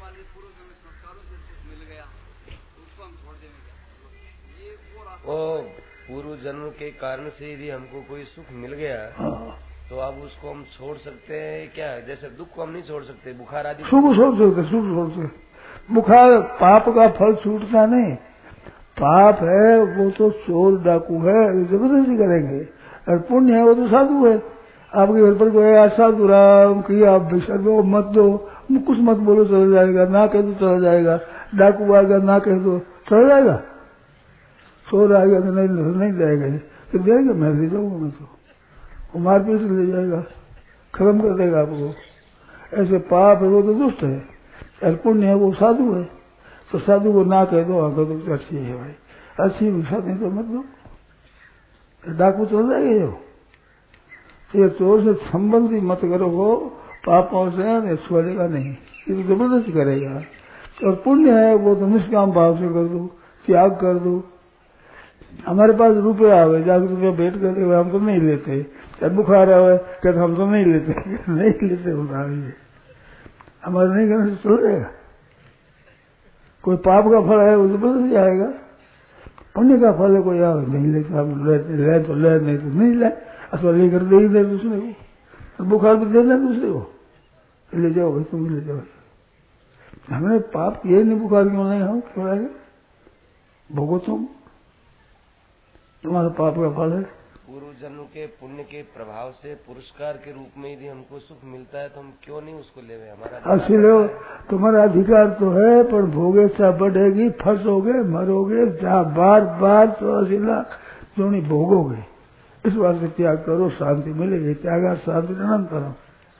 वो पूर्व जन्म के कारण से यदि हमको कोई सुख मिल गया, हाँ। तो अब उसको हम छोड़ सकते हैं क्या? जैसे दुख को हम नहीं छोड़ सकते, बुखार आदि सुख छोड़ सकते, सुख छोड़ सकते। बुखार पाप का फल छूटता नहीं। पाप है वो तो चोर डाकू है, जबरदस्ती करेंगे, और पुण्य है वो तो साधु है। आपके घर पर कोई आज साधु राम की आप विषय दो मत दो, कुछ मत बोलो चला जाएगा, ना कह दो चला जाएगा, डाकू आएगा ना कह दो चला जाएगा, चोर आएगा तो नहीं नहीं जाएगा, फिर जाएगा मैं ले जाऊंगा, मैं तो वो मारपीट से ले जाएगा, खत्म कर देगा आपको। ऐसे पाप है वो तो दुष्ट है, और पुण्य है वो साधु है। तो साधु को ना कह दो, हाँ कह दो तो अच्छी है भाई, अच्छी भिक्षा नहीं तो मत दो, डाकू चल जाएगा जो। तो ये चोर से संबंधी मत करो, हो पापों से छोड़ेगा नहीं, ये तो जबरदस्ती करेगा। और पुण्य है वो तो निष्काम भाव से कर दो, त्याग कर दो। हमारे पास रुपया आवे, जाकर रुपया भेंट कर दे, हम तो नहीं लेते, जब बुखार आवे कहते हम तो नहीं लेते नहीं लेते उधार, ये हमारे नहीं करने से चल जाएगा। कोई पाप का फल है वो जबरदस्ती आएगा, पुण्य का फल है कोई आवे नहीं लेता, हम लेते ले तो ले, नहीं तो नहीं ले, अथवा लेकर दे ही दे दूसरे को, बुखार भी देना दूसरे को, ले जाओ भाई तुम ले जाओ। हमने पाप किए नहीं, बुखार क्यों नहीं, हम क्यों आएगा, भोगो तुम, तुम्हारा पाप का फल है। पूर्व जन्म के पुण्य के प्रभाव से पुरस्कार के रूप में यदि हमको सुख मिलता है तो हम क्यों नहीं उसको लेवे? हमारा असलो तुम्हारा अधिकार तो है, पर भोगे सा बढ़ेगी, फंसोगे, मरोगे, जहाँ बार बार तो असिला जो नहीं भोगोगे। इस बात से त्याग करो, शांति मिलेगी। त्यागा शांति अनंतरम।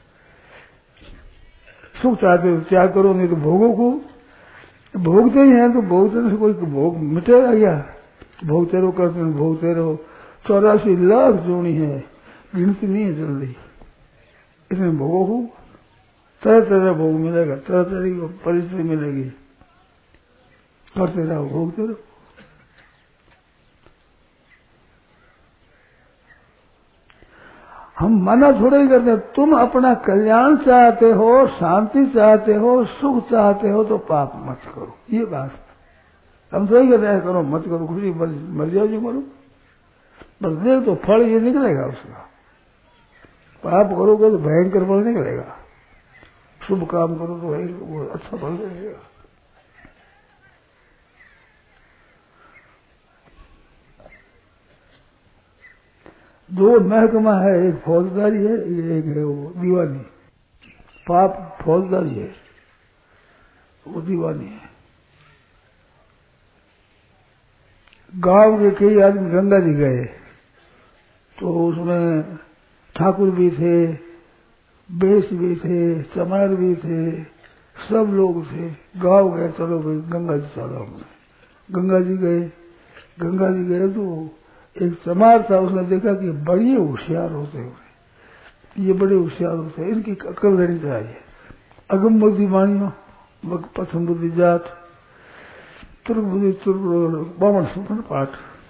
सुख चाहते हो त्याग करो, नहीं तो भोगो को भोगते ही हैं, तो भोगते से कोई भोग मिटेगा क्या? भोगते रहो, करते रहो, भोगते रहो। चौरासी लाख जोड़ी है, गिनती नहीं है जल्दी। इसमें भोगो को तरह तरह भोग मिलेगा, तरह तरह की परिस्थिति मिलेगी। करते रहो, भोगते रहो। हम मना थोड़ा ही करते हैं। तुम अपना कल्याण चाहते हो, शांति चाहते हो, सुख चाहते हो तो पाप मत करो, ये बात हम तो ही कहते हैं करो मत करो, खुशी मर जाओ जो मरो, बस देख तो फल ये निकलेगा उसका। पाप करोगे तो भयंकर फल निकलेगा, शुभ काम करो तो वो अच्छा फल मिलेगा। दो महकमा है, एक फौजदारी है, एक है वो दीवानी। पाप फौजदारी है, वो दीवानी है। गांव के कई आदमी गंगा जी गए तो उसमें ठाकुर भी थे, बेस भी थे, चमार भी थे, सब लोग थे। गांव गए, चलो भाई गंगा जी चलो। हमने गंगा जी गए, गंगा जी गए तो एक चमार था, उसने देखा कि बड़े होशियार होते हुए, ये बड़े होशियार होते हैं, इनकी अकल लेनी चाहिए। अगम बुद्धि वाणियों, पथम बुद्धि जात, तुर्क बुद्धि तुर्क, बामन सुखन पाठ,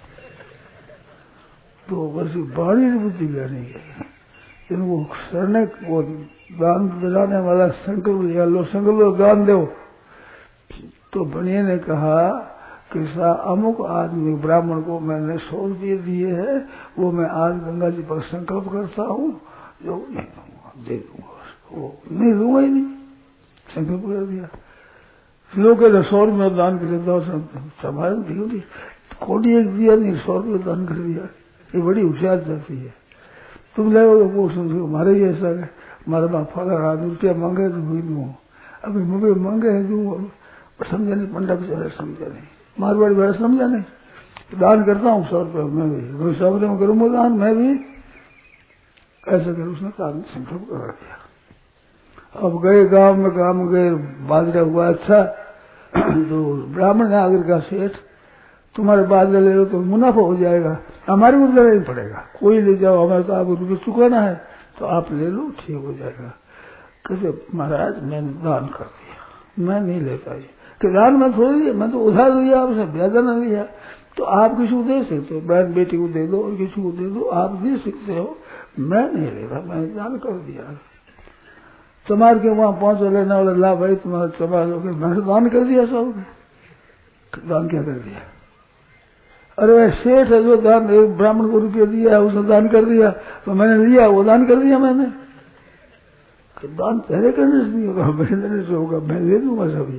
तो बस बाणी बुद्धि लेनी है। इनको शरण वो दान दिलाने वाला संकल्प लिया, लो संकल्प दान दो। तो बनिए ने कहा कि सा अमुक आदमी ब्राह्मण को मैंने सौ रुपये दिए हैं, वो मैं आज गंगा जी पर संकल्प करता हूँ, जो नहीं दूंगा, दे दूंगा, वो नहीं दूंगा ही नहीं, संकल्प कर दिया। लोग के सौ रुपये दान कर देता संभाल दी, कोटी एक दिया नहीं, सौ रुपये दान कर दिया। ये बड़ी होशियार जाती है। तुम ले वो समझो हमारे ही ऐसा है, हमारे बाप फादर आदमी रुपया मांगे तो भी दूँ, अभी मुझे मांगे है दूँ, समझा नहीं, पंडा बेचारा समझा नहीं, मारवाड़ी वाला समझा नहीं। तो दान करता हूँ सौ रुपये, मैं भी सौ रुपये में करूँगा दान, मैं भी ऐसा कर। उसने काम संकल्प करा दिया। अब गए गांव में, काम गए, बाजरा हुआ अच्छा, तो ब्राह्मण ने आकर का सेठ तुम्हारे बाजरा ले लो तो मुनाफा हो जाएगा, हमारे को देना ही पड़ेगा, कोई ले जाओ, हमें तो आपको रुपये चुकाना है तो आप ले लो, ठीक हो जाएगा। कैसे महाराज मैंने दान कर दिया, मैं नहीं लेता ये कि दान मैं थोड़ी दिया, मैं तो उधार दिया, आपने ब्याज न लिया। तो आप किसी को दे सकते हो, बहन बेटी को दे दो और किसी को दे दो, आप दे सकते हो, मैं नहीं लेता, मैंने दान कर दिया। चमार के वहां पहुंच लेने वाला ला भाई तुम्हारा चमार हो गया, मैंने दान कर दिया सब। दान क्या कर दिया? अरे सेठ है जो दान, एक ब्राह्मण को रुपया दिया उसने दान कर दिया, तो मैंने लिया, वो दान कर दिया मैंने। दान पहले करने से नहीं होगा, मेरे देने से होगा, मैं ले दूंगा सभी।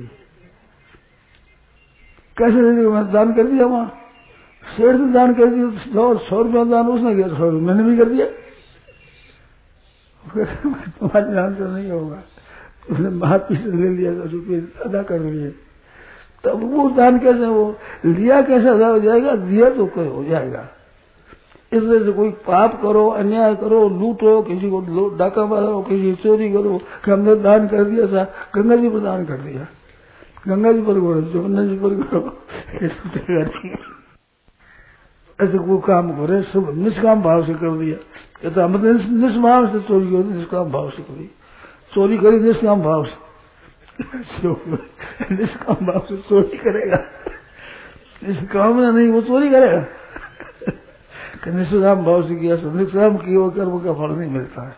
कैसे ले दूंगा? मैंने दान कर दिया वहां, सेठ ने दान कर दिया, सौ सौ रुपया दान उसने किया, सौ रुपया मैंने भी कर दिया। तुम्हारे ध्यान से नहीं होगा, उसने माफी से ले लिया, रुपये अदा कर लिए, तब वो दान कैसे, वो लिया कैसे अदा हो जाएगा? दिया तो कोई हो जाएगा। इस वजह से कोई पाप करो, अन्याय करो, लूटो, किसी को डाका मारो, किसी की चोरी करो, कि हमने दान कर दिया था, गंगा जी पर दान कर दिया, गंगा जी पर करो, जमुना जी पर करो, ऐसे कोई काम करे सब निष्काम भाव से कर दिया। कहता हम निष्काम से चोरी करी, निष्काम भाव से करी, चोरी करी निष्काम भाव से, निष्काम भाव से चोरी करेगा, निष्काम नहीं वो चोरी करेगा। निष्काम भाव से किया, निष्काम किया वो कर्म का फल नहीं मिलता है।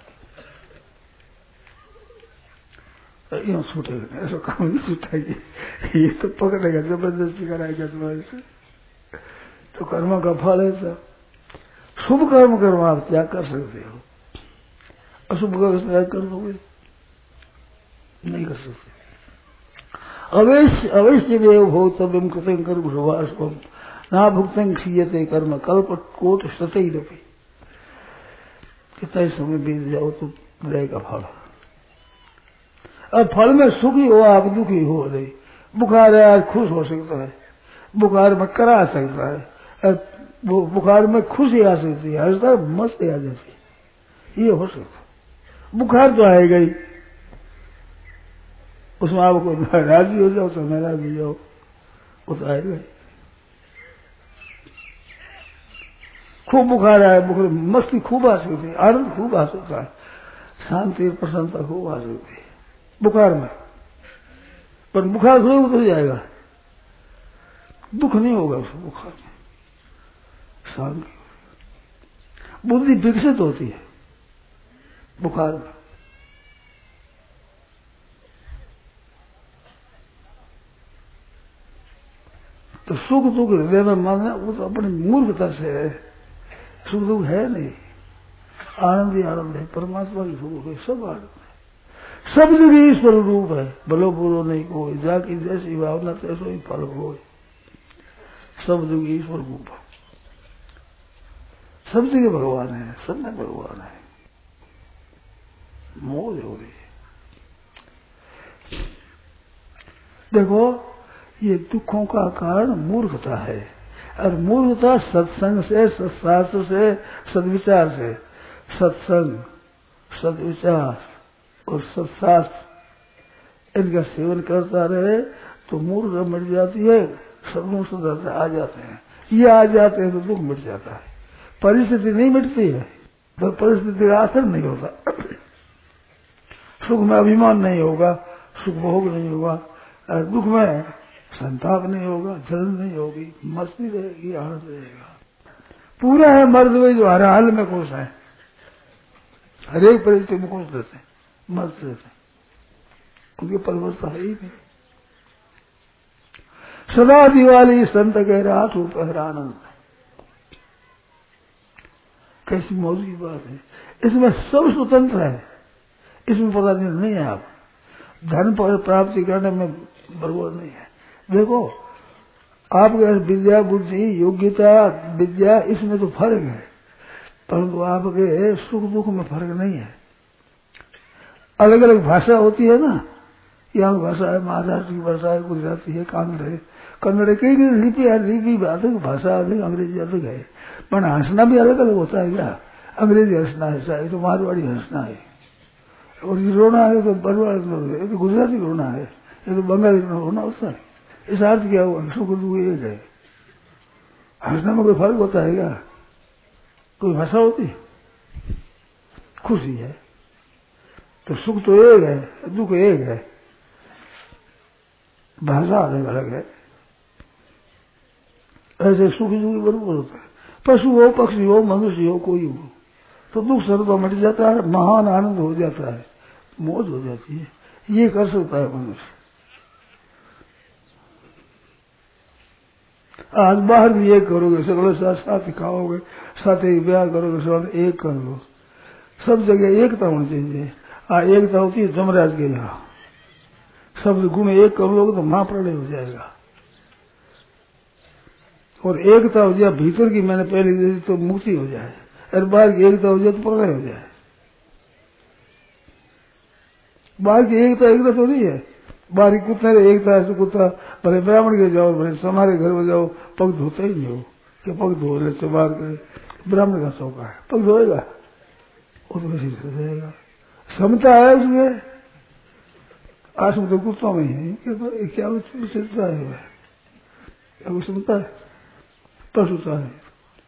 यूँ छूटेगा, ऐसा काम नहीं छूटाइए, ये तो पकड़ेगा, जबरदस्ती कराएगा तुम्हारे से, तो कर्म का फल है सब। शुभ कर्म कर्म आप त्याग कर सकते हो, अशुभ कर्म त्याग कर दोगे नहीं कर सकते। अवश्य अवश्य देव भोक्तव्यम कृतं कर्म शुभाशुभम ना भुक्तं क्षीयते कर्म कल्प कोट शतैरपि। कितना समय बीत जाओ तो रहेगा फल। अब फल में सुखी हो आप दुखी हो रही, बुखार है आज खुश हो सकता है, बुखार में करा सकता है, वो बुखार में खुशी आ सकती है, हंसता मस्ती आ जाती है, ये हो सकता है। बुखार तो आएगा ही, उसमें आपको राजी हो जाओ तो नाराज हो जाओ, वो तो आएगा ही। खूब बुखार आया, बुखार मस्ती खूब आ सकती है, आनंद खूब आ सकता है, शांति प्रसन्नता खूब आ सकती है बुखार में, पर बुखार थोड़ा उतर जाएगा, दुख नहीं होगा उस बुखार में, शांति, बुद्धि विकसित होती है बुखार में। तो सुख दुख हृदय में मांगना वो तो अपनी मूर्खता से है, सुख दुख है नहीं, आनंद ही आनंद है, परमात्मा की सुख है, सब आनंद है, सब जगह ईश्वर रूप है, भलो बुरो नहीं कोई, जाकी जैसी भावना तैसो ही फल हो, सब जगह ईश्वर रूप है, सब जगह भगवान है, सब में भगवान है, मौज हो रही है। देखो ये दुखों का कारण मूर्खता है, और मूर्खता सत्संग से, सत्शास्त्र से, सदविचार से, सत्संग सदविचार और सत्शास्त्र इनका सेवन करता रहे तो मूर्ख मिट जाती है, सदगुण सुधरते आ जाते हैं, ये आ जाते हैं तो दुख मिट जाता है। परिस्थिति नहीं मिटती है तो परिस्थिति का असर नहीं होता, सुख में अभिमान नहीं होगा, सुख भोग नहीं होगा, और दुख में संताप नहीं होगा, जलन नहीं होगी, मस्ती रहेगी, आनंद रहेगा। पूरा है मर्द वे जो हर हाल में खुश है, हर एक परिस्थिति में खुश रहते हैं, मस्त रहते हैं, उनकी परिवर्तन है ही नहीं। सदा दिवाली संत कह रहा रूप आनंद, कैसी मौज की बात है, इसमें सब स्वतंत्र है, इसमें पता नहीं है आप धन प्राप्ति करने में बरबर नहीं है। देखो आपके विद्या बुद्धि योग्यता विद्या इसमें तो फर्क है, परंतु आपके सुख दुख में फर्क नहीं है। अलग अलग भाषा होती है ना, यहाँ की भाषा है, महाराष्ट्र की भाषा है, गुजराती है, कन्नड़ है, कन्नड़ कई कई लिपि है, लिपि अलग, भाषा अलग, अंग्रेजी अलग है, पर हंसना भी अलग अलग होता है क्या? अंग्रेजी हंसना है, चाहे तो मारवाड़ी हंसना है, और ये रोना है तो बरवाड़ी रोना है, तो गुजराती रोना है, ये तो बंगाली रोना होता है। इस अर्थ क्या हुआ? सुख दुख एक है, हंसने में कोई फर्क होता है क्या? कोई भाषा होती? खुशी है तो सुख तो एक है, दुख एक है, भाषा अलग अलग है। ऐसे सुख दुख बराबर होता है, पशु हो, पक्षी हो, मनुष्य हो, कोई हो, तो दुख सर्व मिट जाता है, महान आनंद हो जाता है, मौज हो जाती है। ये कर सकता है मनुष्य। आज बाहर भी एक करोगे, सगले साथ साथ खाओगे, साथ ही ब्याह करोगे, सब एक कर लो, सब जगह एकता होनी चाहिए। आ एकता होती है जमराज के यहाँ, सब गुण एक कर लोगे तो महाप्रलय हो जाएगा। और एकता हो जाए भीतर की, मैंने पहले दी तो मुक्ति हो जाए, और बाहर की एकता हो जाए तो प्रलय हो जाए। बाहर की एकता एकता तो नहीं है, बाहर की कुत्ते एकता है तो कुत्ता भले ब्राह्मण के जाओ, भले समारे घर में जाओ, पग धोते ही नहीं हो कि पग धो ले तो बाहर के ब्राह्मण का शौक है, पग धोएगा वो तो वैसे हो जाएगा। समता है उसमें, आश्रम तो कुत्तों में है, क्या विशेषता है? क्या वो समता है? पशुता है।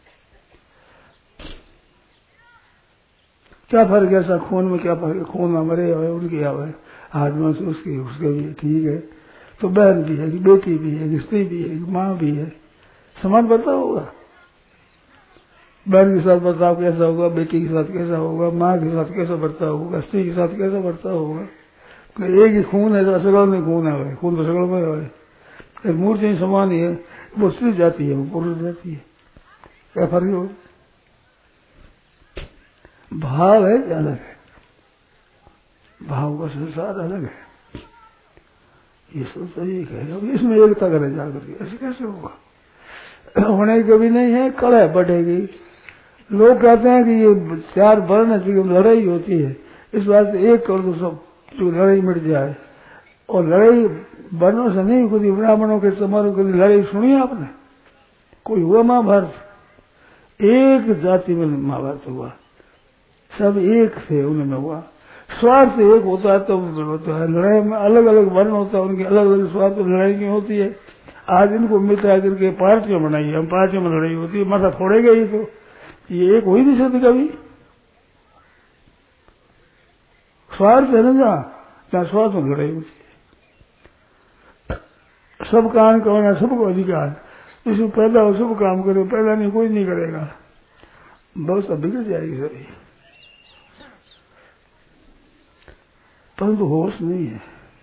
क्या फर्क है? ऐसा खून में क्या फर्क है? खून हमारे आवे उनके आवे, आदमी से उसकी उसके भी ठीक है, तो बहन भी है कि बेटी भी है कि स्त्री भी है कि माँ भी है, समान बर्ताव होगा। बहन के साथ बर्ताव कैसा होगा, बेटी के साथ कैसा होगा, माँ के साथ कैसा बर्ताव होगा, स्त्री के साथ कैसा बर्ताव होगा। एक ही खून है तो असगल में खून है, खून तो सगल में है, मूर्ति समान ही है, वो स्त्री जाती है, वो पुरुष जाती है, क्या फर्क होगा? भाव है अलग है, भाव का संसार अलग है, ये सब तो एक है। इसमें एकता करे जाकर के, ऐसे कैसे होगा? होने कभी नहीं है, कड़ा बढ़ेगी, लोग कहते हैं कि ये चार वर्ण है, लड़ाई होती है, इस बात से एक कर दो सब तो लड़ाई मिट जाए। और लड़ाई वर्णों से नहीं, कभी ब्राह्मणों के समारोह कभी लड़ाई सुनी आपने? कोई हुआ महाभारत? एक जाति में महाभारत हुआ, सब एक थे, उनमें हुआ। स्वार्थ एक होता है तो होता है, लड़ाई में अलग अलग वर्ण होता है, उनके अलग अलग स्वार्थ, लड़ाई नहीं होती है। आज इनको मित्रा करके पार्टियां बनाई, हम पार्टियों में लड़ाई होती है, माथा फोड़ेगा ही तो ये एक हो ही नहीं सकती कभी। स्वार्थ है ना, जहाँ जहाँ स्वार्थ में लड़ाई होती है। सब काम करना सबको अधिकार, इसमें पहला हो सब काम करो, पहला नहीं कोई नहीं करेगा, बहुत अब बिगड़ जाएगी सभी। परंतु होश नहीं है,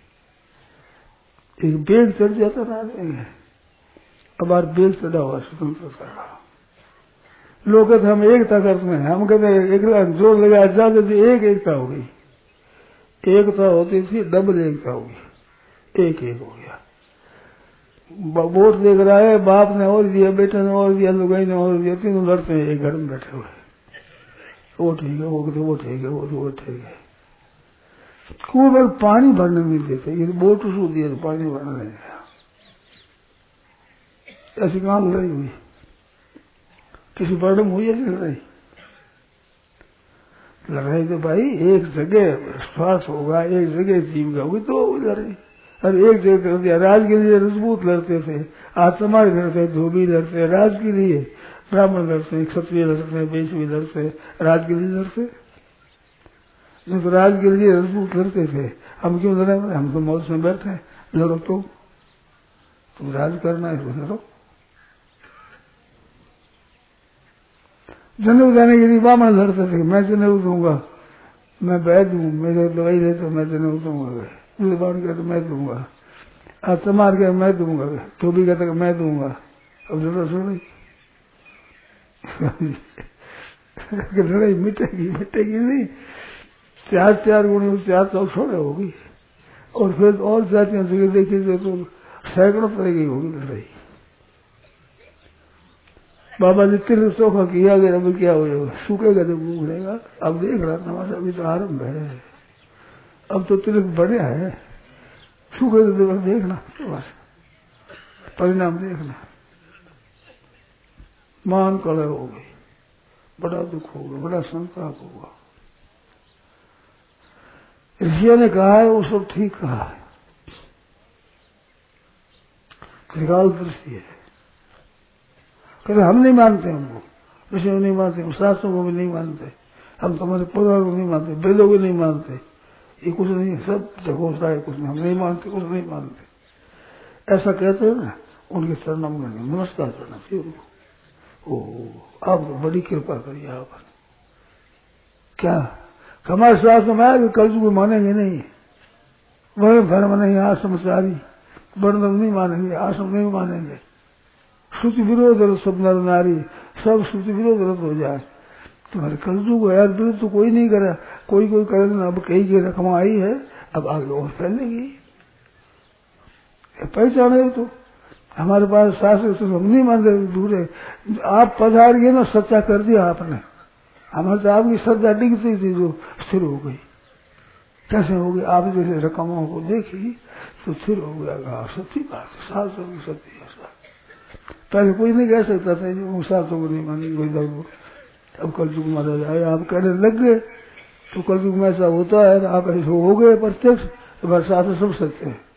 एक बेग चढ़ जाता ना देंगे, अब बार बेग चढ़ा हुआ स्वतंत्रता का। लोग कहते हम एकता करते हैं, हम कहते हैं एक जोर लगा ज्यादा थी, एक एकता हो गई, एकता होती थी डबल एकता हो गई, एक एक हो गया। वोट देख रहा है, बाप ने और दिया, बेटे ने और दिया, लुगाई ने और दिया, तीनों लड़ते हैं एक घर में बैठे हुए, वो ठीक है, वो तो वो ठीक है, वो तो वो ठीक है। खूब बार पानी भरने नहीं देते, ये बोट उसको दिया तो पानी भरने नहीं गया। ऐसी कहां लड़ाई हुई? किसी वर्णम हुई ऐसी लड़ाई? लड़ाई तो भाई एक जगह श्वास होगा, एक जगह जीविका होगी तो लड़ाई। और एक जगह राज के लिए रजपूत लड़ते थे, आज समाज लड़ते, धोबी लड़ते राज के लिए, ब्राह्मण लड़ते, क्षत्रिय लड़ते, वैश्य लड़ते, राज के लिए लड़ते। तो राज के लिए रजपूत लड़ते थे, हम क्यों लड़े? हम तो मौज में बैठे, लड़ो तो तुम राज करना है तो लड़ो। जनेऊ देने के लिए ब्राह्मण लड़ते थे, मैं जनेऊ दूंगा, मैं बैठ दूं, मेरे दवाई ले तो मैं जनेऊ दूंगा, बाण कहते मैं दूंगा, आज समार के मैं दूंगा, तो भी कहते मैं दूंगा। अब जरूरत सुन लड़ाई मिटेगी मिटेगी नहीं, चार चार गुणी चार सौ छोड़े होगी, और फिर और जातियों से देखिए तो सैकड़ों तरह की होगी लड़ाई। बाबा जी तिल चोखा किया गया, अब क्या हो जाएगा? सूखेगा तो उगड़ेगा। अब देख रहा नमाज अभी तो आरंभ है, अब तो तिलक बढ़िया है, सूखेगा तो देखना, तो बस परिणाम देखना। मान कलह हो गई, बड़ा दुख होगा, बड़ा संताप होगा। ऋषियों ने कहा है वो सब ठीक कहा है, त्रिकाल दृष्टि है। कहते हम नहीं मानते, हमको ऋषियों नहीं मानते, हम शास्त्रों को भी नहीं मानते, हम तुम्हारे पुराण को नहीं मानते, वेदों को नहीं मानते, ये कुछ नहीं, सब जगोता है, कुछ नहीं, हम नहीं मानते, कुछ नहीं मानते, ऐसा कहते हो ना, उनके चरणों में नमस्कार करना चाहिए उनको। ओ आप तो बड़ी कृपा करिए आप। क्या हमारे शास्त्र में आया कि कल को मानेंगे नहीं, वर्ण धर्म नहीं, आश्रमचारी, वर्ण नहीं मानेंगे, आश्रम नहीं मानेंगे, श्रुति विरोध रथ सब नर नारी, सब श्रुति विरोध रथ हो जाए। तुम्हारे कलजू को यार विरोध तो कोई नहीं करा, कोई कोई करे ना, अब कहीं की रकम आई है, अब आगे और फैलेगी, पहचाने तो हमारे पास शास्त्र तो हम नहीं मानते, दूर है। आप पधार गए ना, सच्चा कर दिया आपने, हमारे तो आपकी श्रद्धा डिगती थी जो स्थिर हो गई। कैसे हो गई? आप जैसे रकमों को देखी तो स्थिर हो गया, सच्ची बात है, शास्त्रों की सत्य है। पहले कोई नहीं कह सकता था जो शास्त्रों को नहीं मानी कोई दर्द। अब कल युग महाराज आए, आप कहने लग गए तो कल युग में ऐसा होता है, आप ऐसे हो गए प्रत्यक्ष, तो शास्त्र सब सत्य है,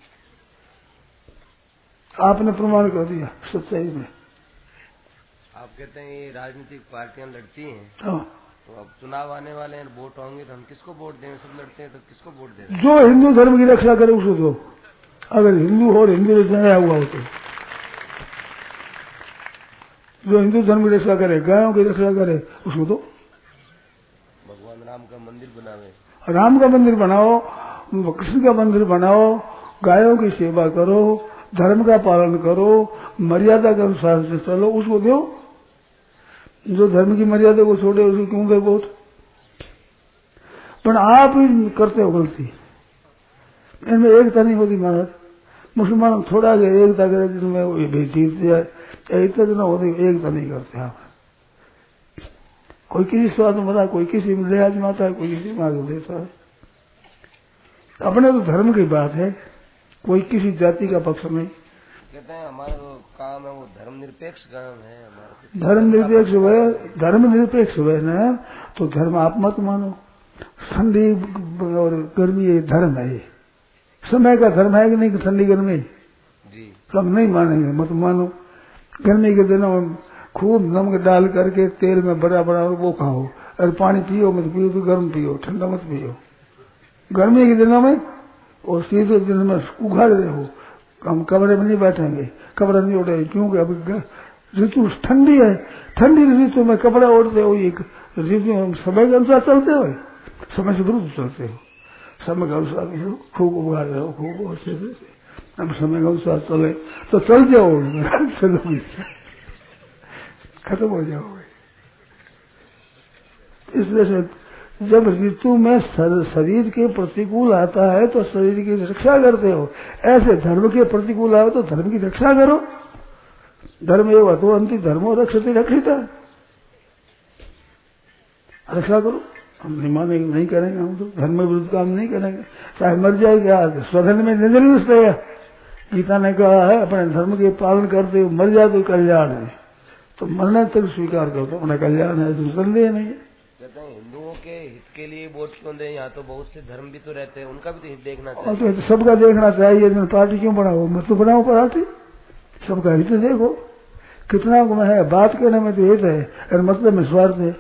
आपने प्रमाण कर दिया सच्चाई में। आप कहते हैं ये राजनीतिक पार्टियां लड़ती हैं, हाँ, तो अब चुनाव आने वाले हैं, वोट होंगे तो हम किसको वोट दें? सब लड़ते हैं तो किसको वोट दें? जो हिंदू धर्म की रक्षा करे उसको दो, अगर हिंदू हो, हिंदू रक्षा हुआ हो तो, जो हिंदू धर्म की रक्षा करे, गायों की रक्षा करे, उसको दो। भगवान राम का मंदिर बनावे, राम का मंदिर बनाओ, कृष्ण का मंदिर बनाओ, गायों की सेवा करो, धर्म का पालन करो, मर्यादा के अनुसार से चलो, उसको दो। जो धर्म की मर्यादा को छोड़े उसको क्यों दे वोट? पर आप ही करते हो गलती, इनमें एकता नहीं होती महाराज। मुसलमान थोड़ा गए एकता करे, जिनमें जीत जाए, एकता जो ना होती, एकता नहीं करते आप। कोई किसी स्वाद में बता, कोई किसी में ले आजमाता है, कोई किसी में आगे देता है। अपने तो धर्म की बात है, कोई किसी जाति का पक्ष नहीं। कहते हैं हमारा जो काम है वो धर्म निरपेक्ष काम है हमारा। धर्म निरपेक्ष हुए, धर्म निरपेक्ष हुए ना तो धर्म आप मत मानो। ठंडी और गर्मी ये धर्म है, ये समय का धर्म है कि नहीं? ठंडी गर्मी जी सब नहीं मानेंगे, मत मानो। गर्मी के दिनों में खूब नमक डाल करके तेल में बड़ा बड़ा वो खाओ, और पानी पियो मत पियो तो गर्म पियो, ठंडा मत पियो। गर्मी के दिनों में और शीत दिन में उघाड़ रहे हो, हम कमरे में नहीं बैठेंगे, कपड़ा नहीं उठाएंगे, क्योंकि अभी ऋतु ठंडी है। ठंडी ऋतु में कपड़ा ओढ़ते हो, ये ऋतु समय के अनुसार चलते हो, समय से विरुद्ध चलते हो। समय के अनुसार खूब उगाड़ रहे हो, खूब अच्छे से। अब समय के अनुसार चले तो चल जाओ, चलो खत्म हो जाओगे। इसलिए से जब ऋतु में शरीर के प्रतिकूल आता है तो शरीर की रक्षा करते हो, ऐसे धर्म के प्रतिकूल आए तो धर्म की रक्षा करो। धर्म एवं तो अंति धर्मो रक्षते रक्षिता, रक्षा करो। हम नहीं मानेंगे, नहीं करेंगे, हम तो धर्म विरुद्ध काम नहीं करेंगे, चाहे मर जाए क्या। स्वधर्म में निधन गीता ने कहा है अपने धर्म के पालन करते हुए मर जाए तो कल्याण है, तो मरने तक स्वीकार करो तो अपना कल्याण है, तो संदेह नहीं है। कहते हैं हिंदुओं के हित के लिए वोट क्यों दें, यहाँ तो बहुत से धर्म भी तो रहते हैं, उनका भी तो हित देखना चाहिए। और तो सबका देखना चाहिए, पार्टी क्यों बनाओ, मत तो बनाओ पार्टी, सबका हित देखो। कितना गुण है, बात कहने में तो हित है और मतलब में स्वार्थ है।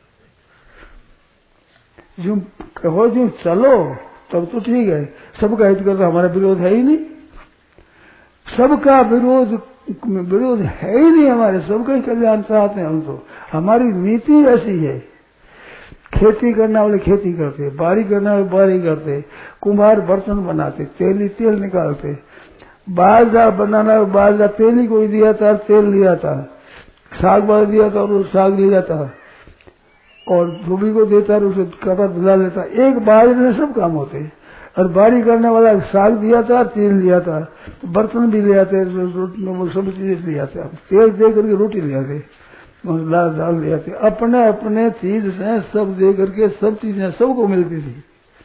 जो कहो जो चलो तब तो ठीक है, सबका हित करता हमारा विरोध है ही नहीं, सबका विरोध विरोध है ही नहीं हमारे, सबका ही कल्याण चाहते हैं हम तो। हमारी नीति ऐसी है, खेती करने वाले खेती करते, बारी करने वाले बारी करते, कुम्हार बर्तन बनाते, तेली तेल निकालते, बाजरा बनाना बाजरा तेल ही कोई दिया था, तेल लिया था, साग बाज दिया था और साग लिया था, और धोबी को देता और उसे कपड़ा धुला लेता। एक बारी में सब काम होते। और बारी करने वाला साग दिया था, तेल लिया था, तो बर्तन भी ले आते, सब चीजें ले आते, तेल दे करके रोटी ले आते, दाल दाल ले आते, अपने अपने चीज से सब दे करके सब चीजें सबको मिलती थी।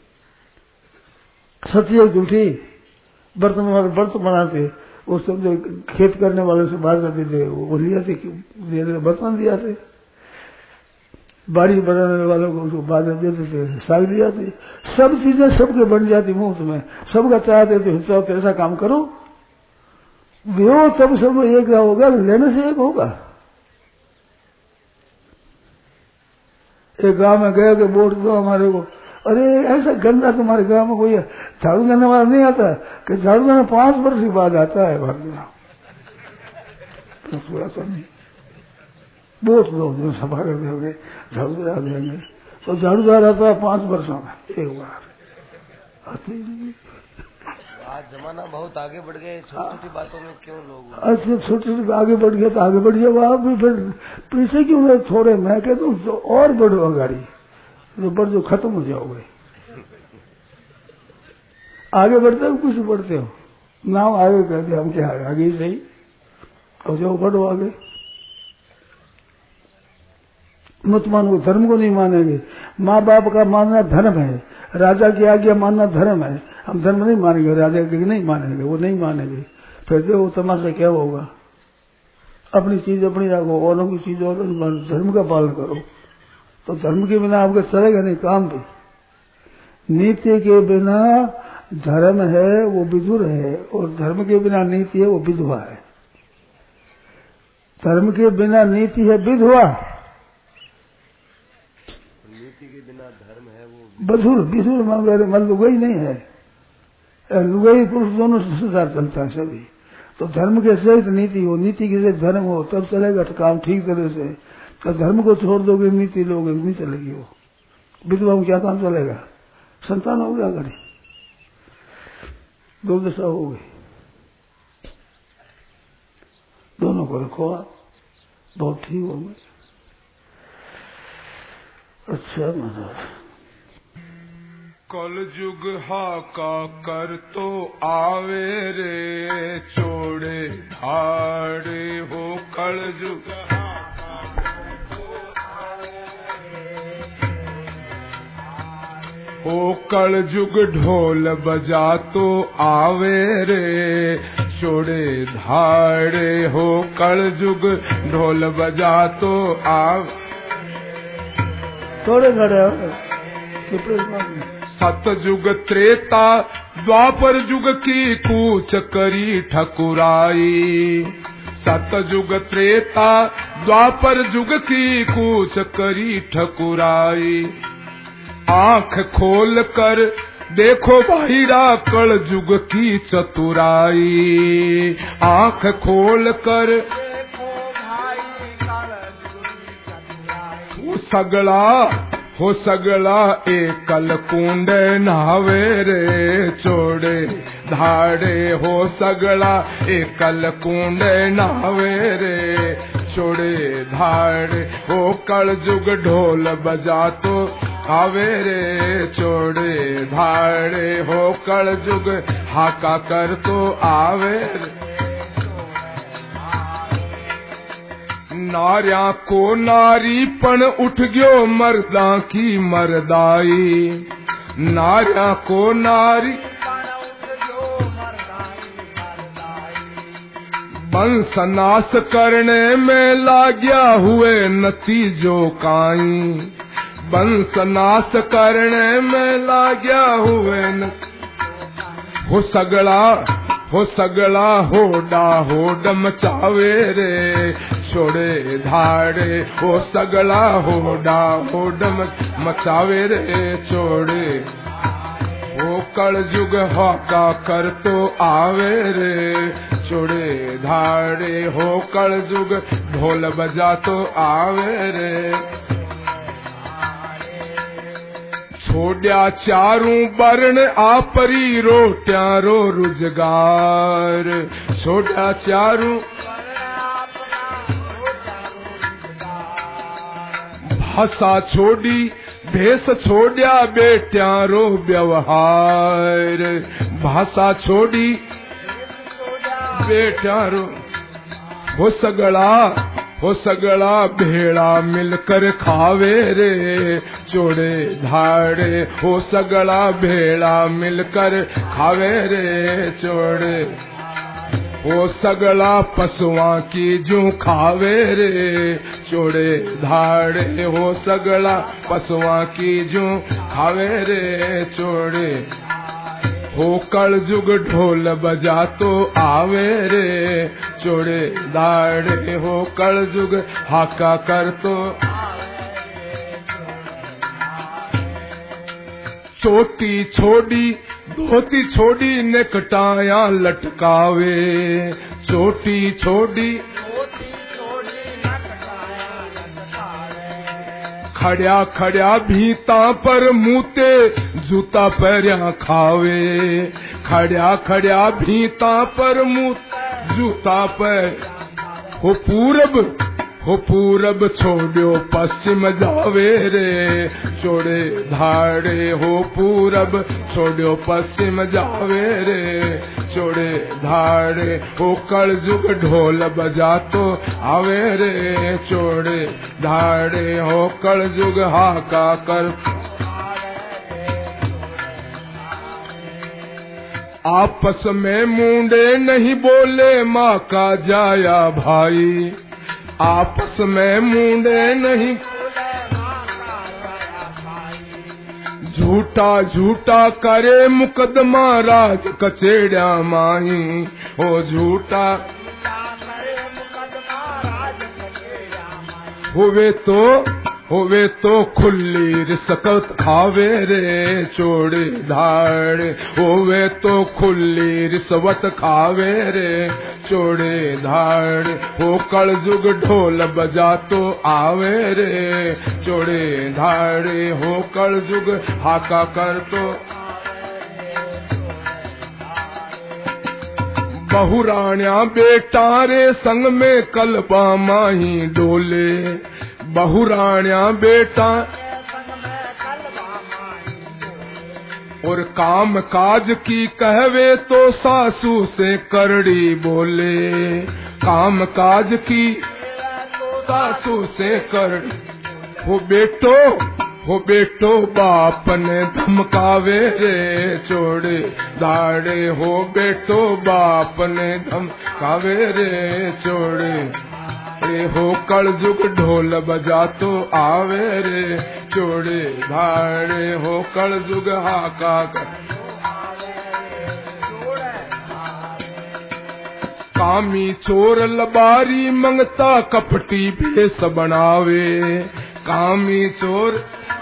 सच्ची एक झूठी बर्तन वाले बर्तन बनाते, वो सब खेत करने वाले से बात करते थे, वो लिया थे बर्तन दिया थे, बाड़ी बनाने वालों को उसको बादल देते थे, साग दिया थे, सब चीजें सबके बन जाती मुफ्त में, सबका चाहते थे तो ऐसा काम करो, वो तब सब एक होगा, लेने से एक होगा। एक गांव में गया कि वोट दो हमारे को, अरे ऐसा गंदा तुम्हारे गांव में कोई झाड़ू देने वाला नहीं आता कि झाड़ू देने पांच वर्ष के बाद आता है भाग तो नहीं, वोट दो जो सफा कर दोगे झाड़ू दे देंगे, तो झाड़ूदार आता है पांच वर्षों में एक बार आते ही नहीं। आज जमाना बहुत आगे बढ़ गए, छोटी छोटी बातों में क्यों लोग अच्छा छोटे छोटे आगे बढ़ गया तो आगे बढ़ गया, आप भी फिर पीछे क्यों गए थोड़े, मैं कहता हूँ तो और बढ़ो गाड़ी, तो बढ़ जो खत्म हो जाओगे। आगे बढ़ते हो कुछ बढ़ते हो, नाम आगे कहते हम क्या आगे ही सही, और जो बढ़ो आगे। मत मानो, धर्म को नहीं मानेंगे, माँ बाप का मानना धर्म है, राजा की आज्ञा मानना धर्म है, हम धर्म नहीं मानेंगे, राजा की नहीं मानेंगे, वो नहीं मानेंगे, फिर से वो तमाशा क्या होगा। अपनी चीज अपनी रखो, औरों की चीज और धर्म का पालन करो, तो धर्म के बिना आपका चलेगा नहीं काम भी। नीति के बिना धर्म है वो विधुर है, और धर्म के बिना नीति है वो विधवा है। धर्म के बिना नीति है विधवा, नीति के बिना धर्म है वो बधुर विधुर मतलब लुगाई नहीं है, लुगाई पुरुष दोनों संसार चलता है सभी। तो धर्म के सहित नीति हो, नीति के सहित धर्म हो, तब चलेगा तो काम ठीक तरह से। तो धर्म को छोड़ दोगे नीति लोगे नहीं चलेगी, वो विधवा में क्या काम चलेगा, संतान हो गया करें, दो दशा हो गई। दोनों को रखो आप, बहुत ठीक हो गए। अच्छा मतलब कल जुग हाका कर तो आवे रे, चोड़े धाड़े हो कल जुग हाका कर तो आवे रे, हो कल जुग ढोल बजा तो आवे रे छोड़े धाड़े हो कल जुग ढोल बजा तो आवे थोड़े घड़े सतयुग त्रेता द्वापर जुग की कूच करी ठकुराई सतयुग त्रेता द्वापर जुग की कूच करी ठकुराई आंख खोल कर देखो भाईरा कल जुग की चतुराई आंख खोल कर देखो भाई कल जुग की चतुराई सगला हो सगला एकल कुंड नहावे रे छोड़े धाड़े हो सगला एकल कुंड नहावे रे छोड़े धाड़े हो कल जुग ढोल बजा तो आवे रे छोड़े धाड़े हो कल जुग हाका कर तो आवे रे नार्या को नारीपन उठ गयो मर्दा की मर्दाई नार्या को नारी वंश नाश करने में लाग्या हुए नतीजों काई वंश नाश करने में लाग्या हुए न हो सगला हो सगला होडा होड मचावे रे छोड़े धाड़े हो सगला होडा होड मचावे रे छोड़े हो कल जुग हाका कर तो आवे रे छोड़े धाड़े हो कल जुग ढोल बजा तो आवे रे छोड़या चारू बरण आपरी रोट्यारो रुजगार छोड़या चारू भाषा छोड़ी भेष छोड़या बेट्यारो व्यवहार भाषा छोड़ी बेट्यारो हो सगला हो सगला भेड़ा मिलकर खावे रे जोड़े धाड़े हो सगला भेड़ा मिलकर खावे रे जोड़े हो सगला पशुआ की जू खावे रे जोड़े धाड़े हो सगला पशुआ की जू खावे रे जोड़े हो कल जुग ढोल बजा तो आवे रे जोड़े दाड़े हो कल जुग हाका कर तो चोटी छोड़ी धोती छोड़ी नेकटाया लटकावे चोटी छोड़ी खड़िया खड़िया भीता पर मूते जूता पैरिया खावे खड़िया खड़िया भीता पर मूत जूता पैर हो पूरब हो पूरब छोड़ो पश्चिम जावे रे छोड़े धाड़े हो पूरब छोड़ो पश्चिम जावे रे छोड़े धाड़े हो कल जुग ढोल बजा तो आवे रे छोड़े धाड़े हो कल जुग हाका कर आपस में मुंडे नहीं बोले माँ का जाया भाई आपस में मुंडे नहीं झूठा झूठा करे मुकदमा राज कचेड़ा माही हो झूठा होवे तो होवे तो खुली रिसकत खावे रे चोड़े धाड़ होवे तो खुली रिसवत खावे रे चोड़े धाड़ हो कल जुग ढोल बजा तो आवे रे चोड़े धाड़े हो कल जुग हाका कर तो बहुराण्या बेटा रे संग में कलबा माही डोले बहुराण्या बेटा और काम काज की कहवे तो सासू से करड़ी बोले काम काज की सासू से करड़ी हो बेटो हो बेटो बाप ने धमकावे रे छोड़े दाड़े हो बेटो बाप ने धमकावे रे छोड़े रे हो कलयुग ढोल बजा तो आवे रे छोड़े दाड़े हो कलयुग हाका कर कामी चोर लबारी मंगता कपटी भेष बनावे कामी चोर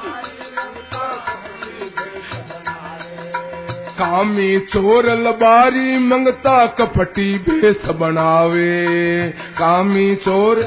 कामी चोर लबारी मंगता कपटी भेष बनावे कामी चोर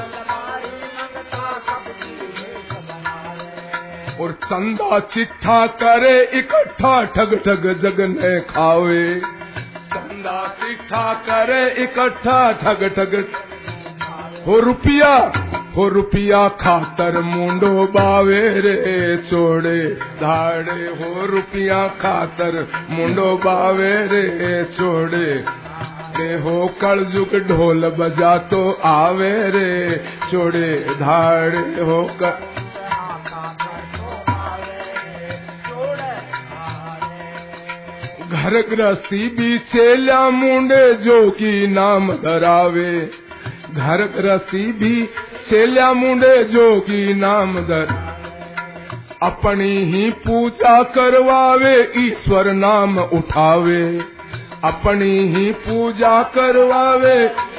और चंदा चिट्ठा करे इकट्ठा ठग ठग जगने खावे चंदा चिट्ठा करे इकट्ठा ठग ठग हो रुपया हो रुपया खातर मुंडो बावे रे छोड़े धाड़े हो रुपया खातर मुंडो बावे रे छोड़े रे हो कलयुग ढोल बजा तो आवे रे छोड़े धाड़े हो कर घर गृहस्थी भी चेला मुंडे जोगी नाम धरावे घर गृहस्थी भी चेला मुंडे जोगी नाम धर अपनी ही पूजा करवावे ईश्वर नाम उठावे अपनी ही पूजा करवावे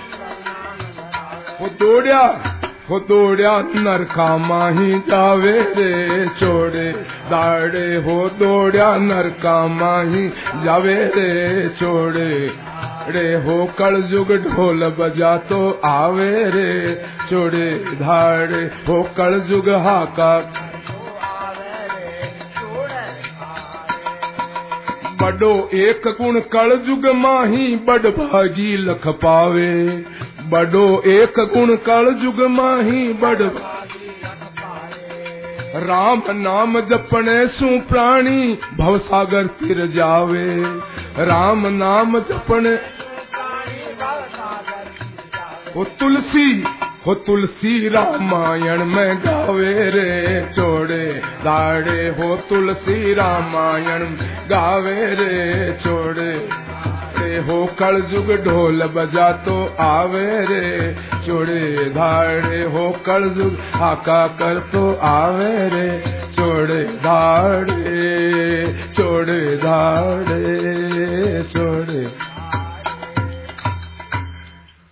वो दौड़या वो दौड़या नरका माही जावे रे छोड़े दाड़े हो दौड़या नरका माही जावे रे छोड़े रे हो कलयुग ढोल बजा तो आवे रे छोड़े धाड़े हो कलयुग हाका बड़ो एक गुण कलयुग माही बड़ भागी लख पावे बड़ो एक गुण कलयुग माही बड़ राम नाम जपने सु प्राणी भवसागर तिर जावे राम नाम जपने हो तुलसी हो तुलसी रामायण में गावे रे छोड़े दाड़े हो तुलसी रामायण गावे रे छोड़े रे हो कलयुग ढोल बजा तो आवे रे छोड़े धाड़े हो कलयुग हाका कर तो आवे रे छोड़े धाड़े छोड़े धाड़े छोड़े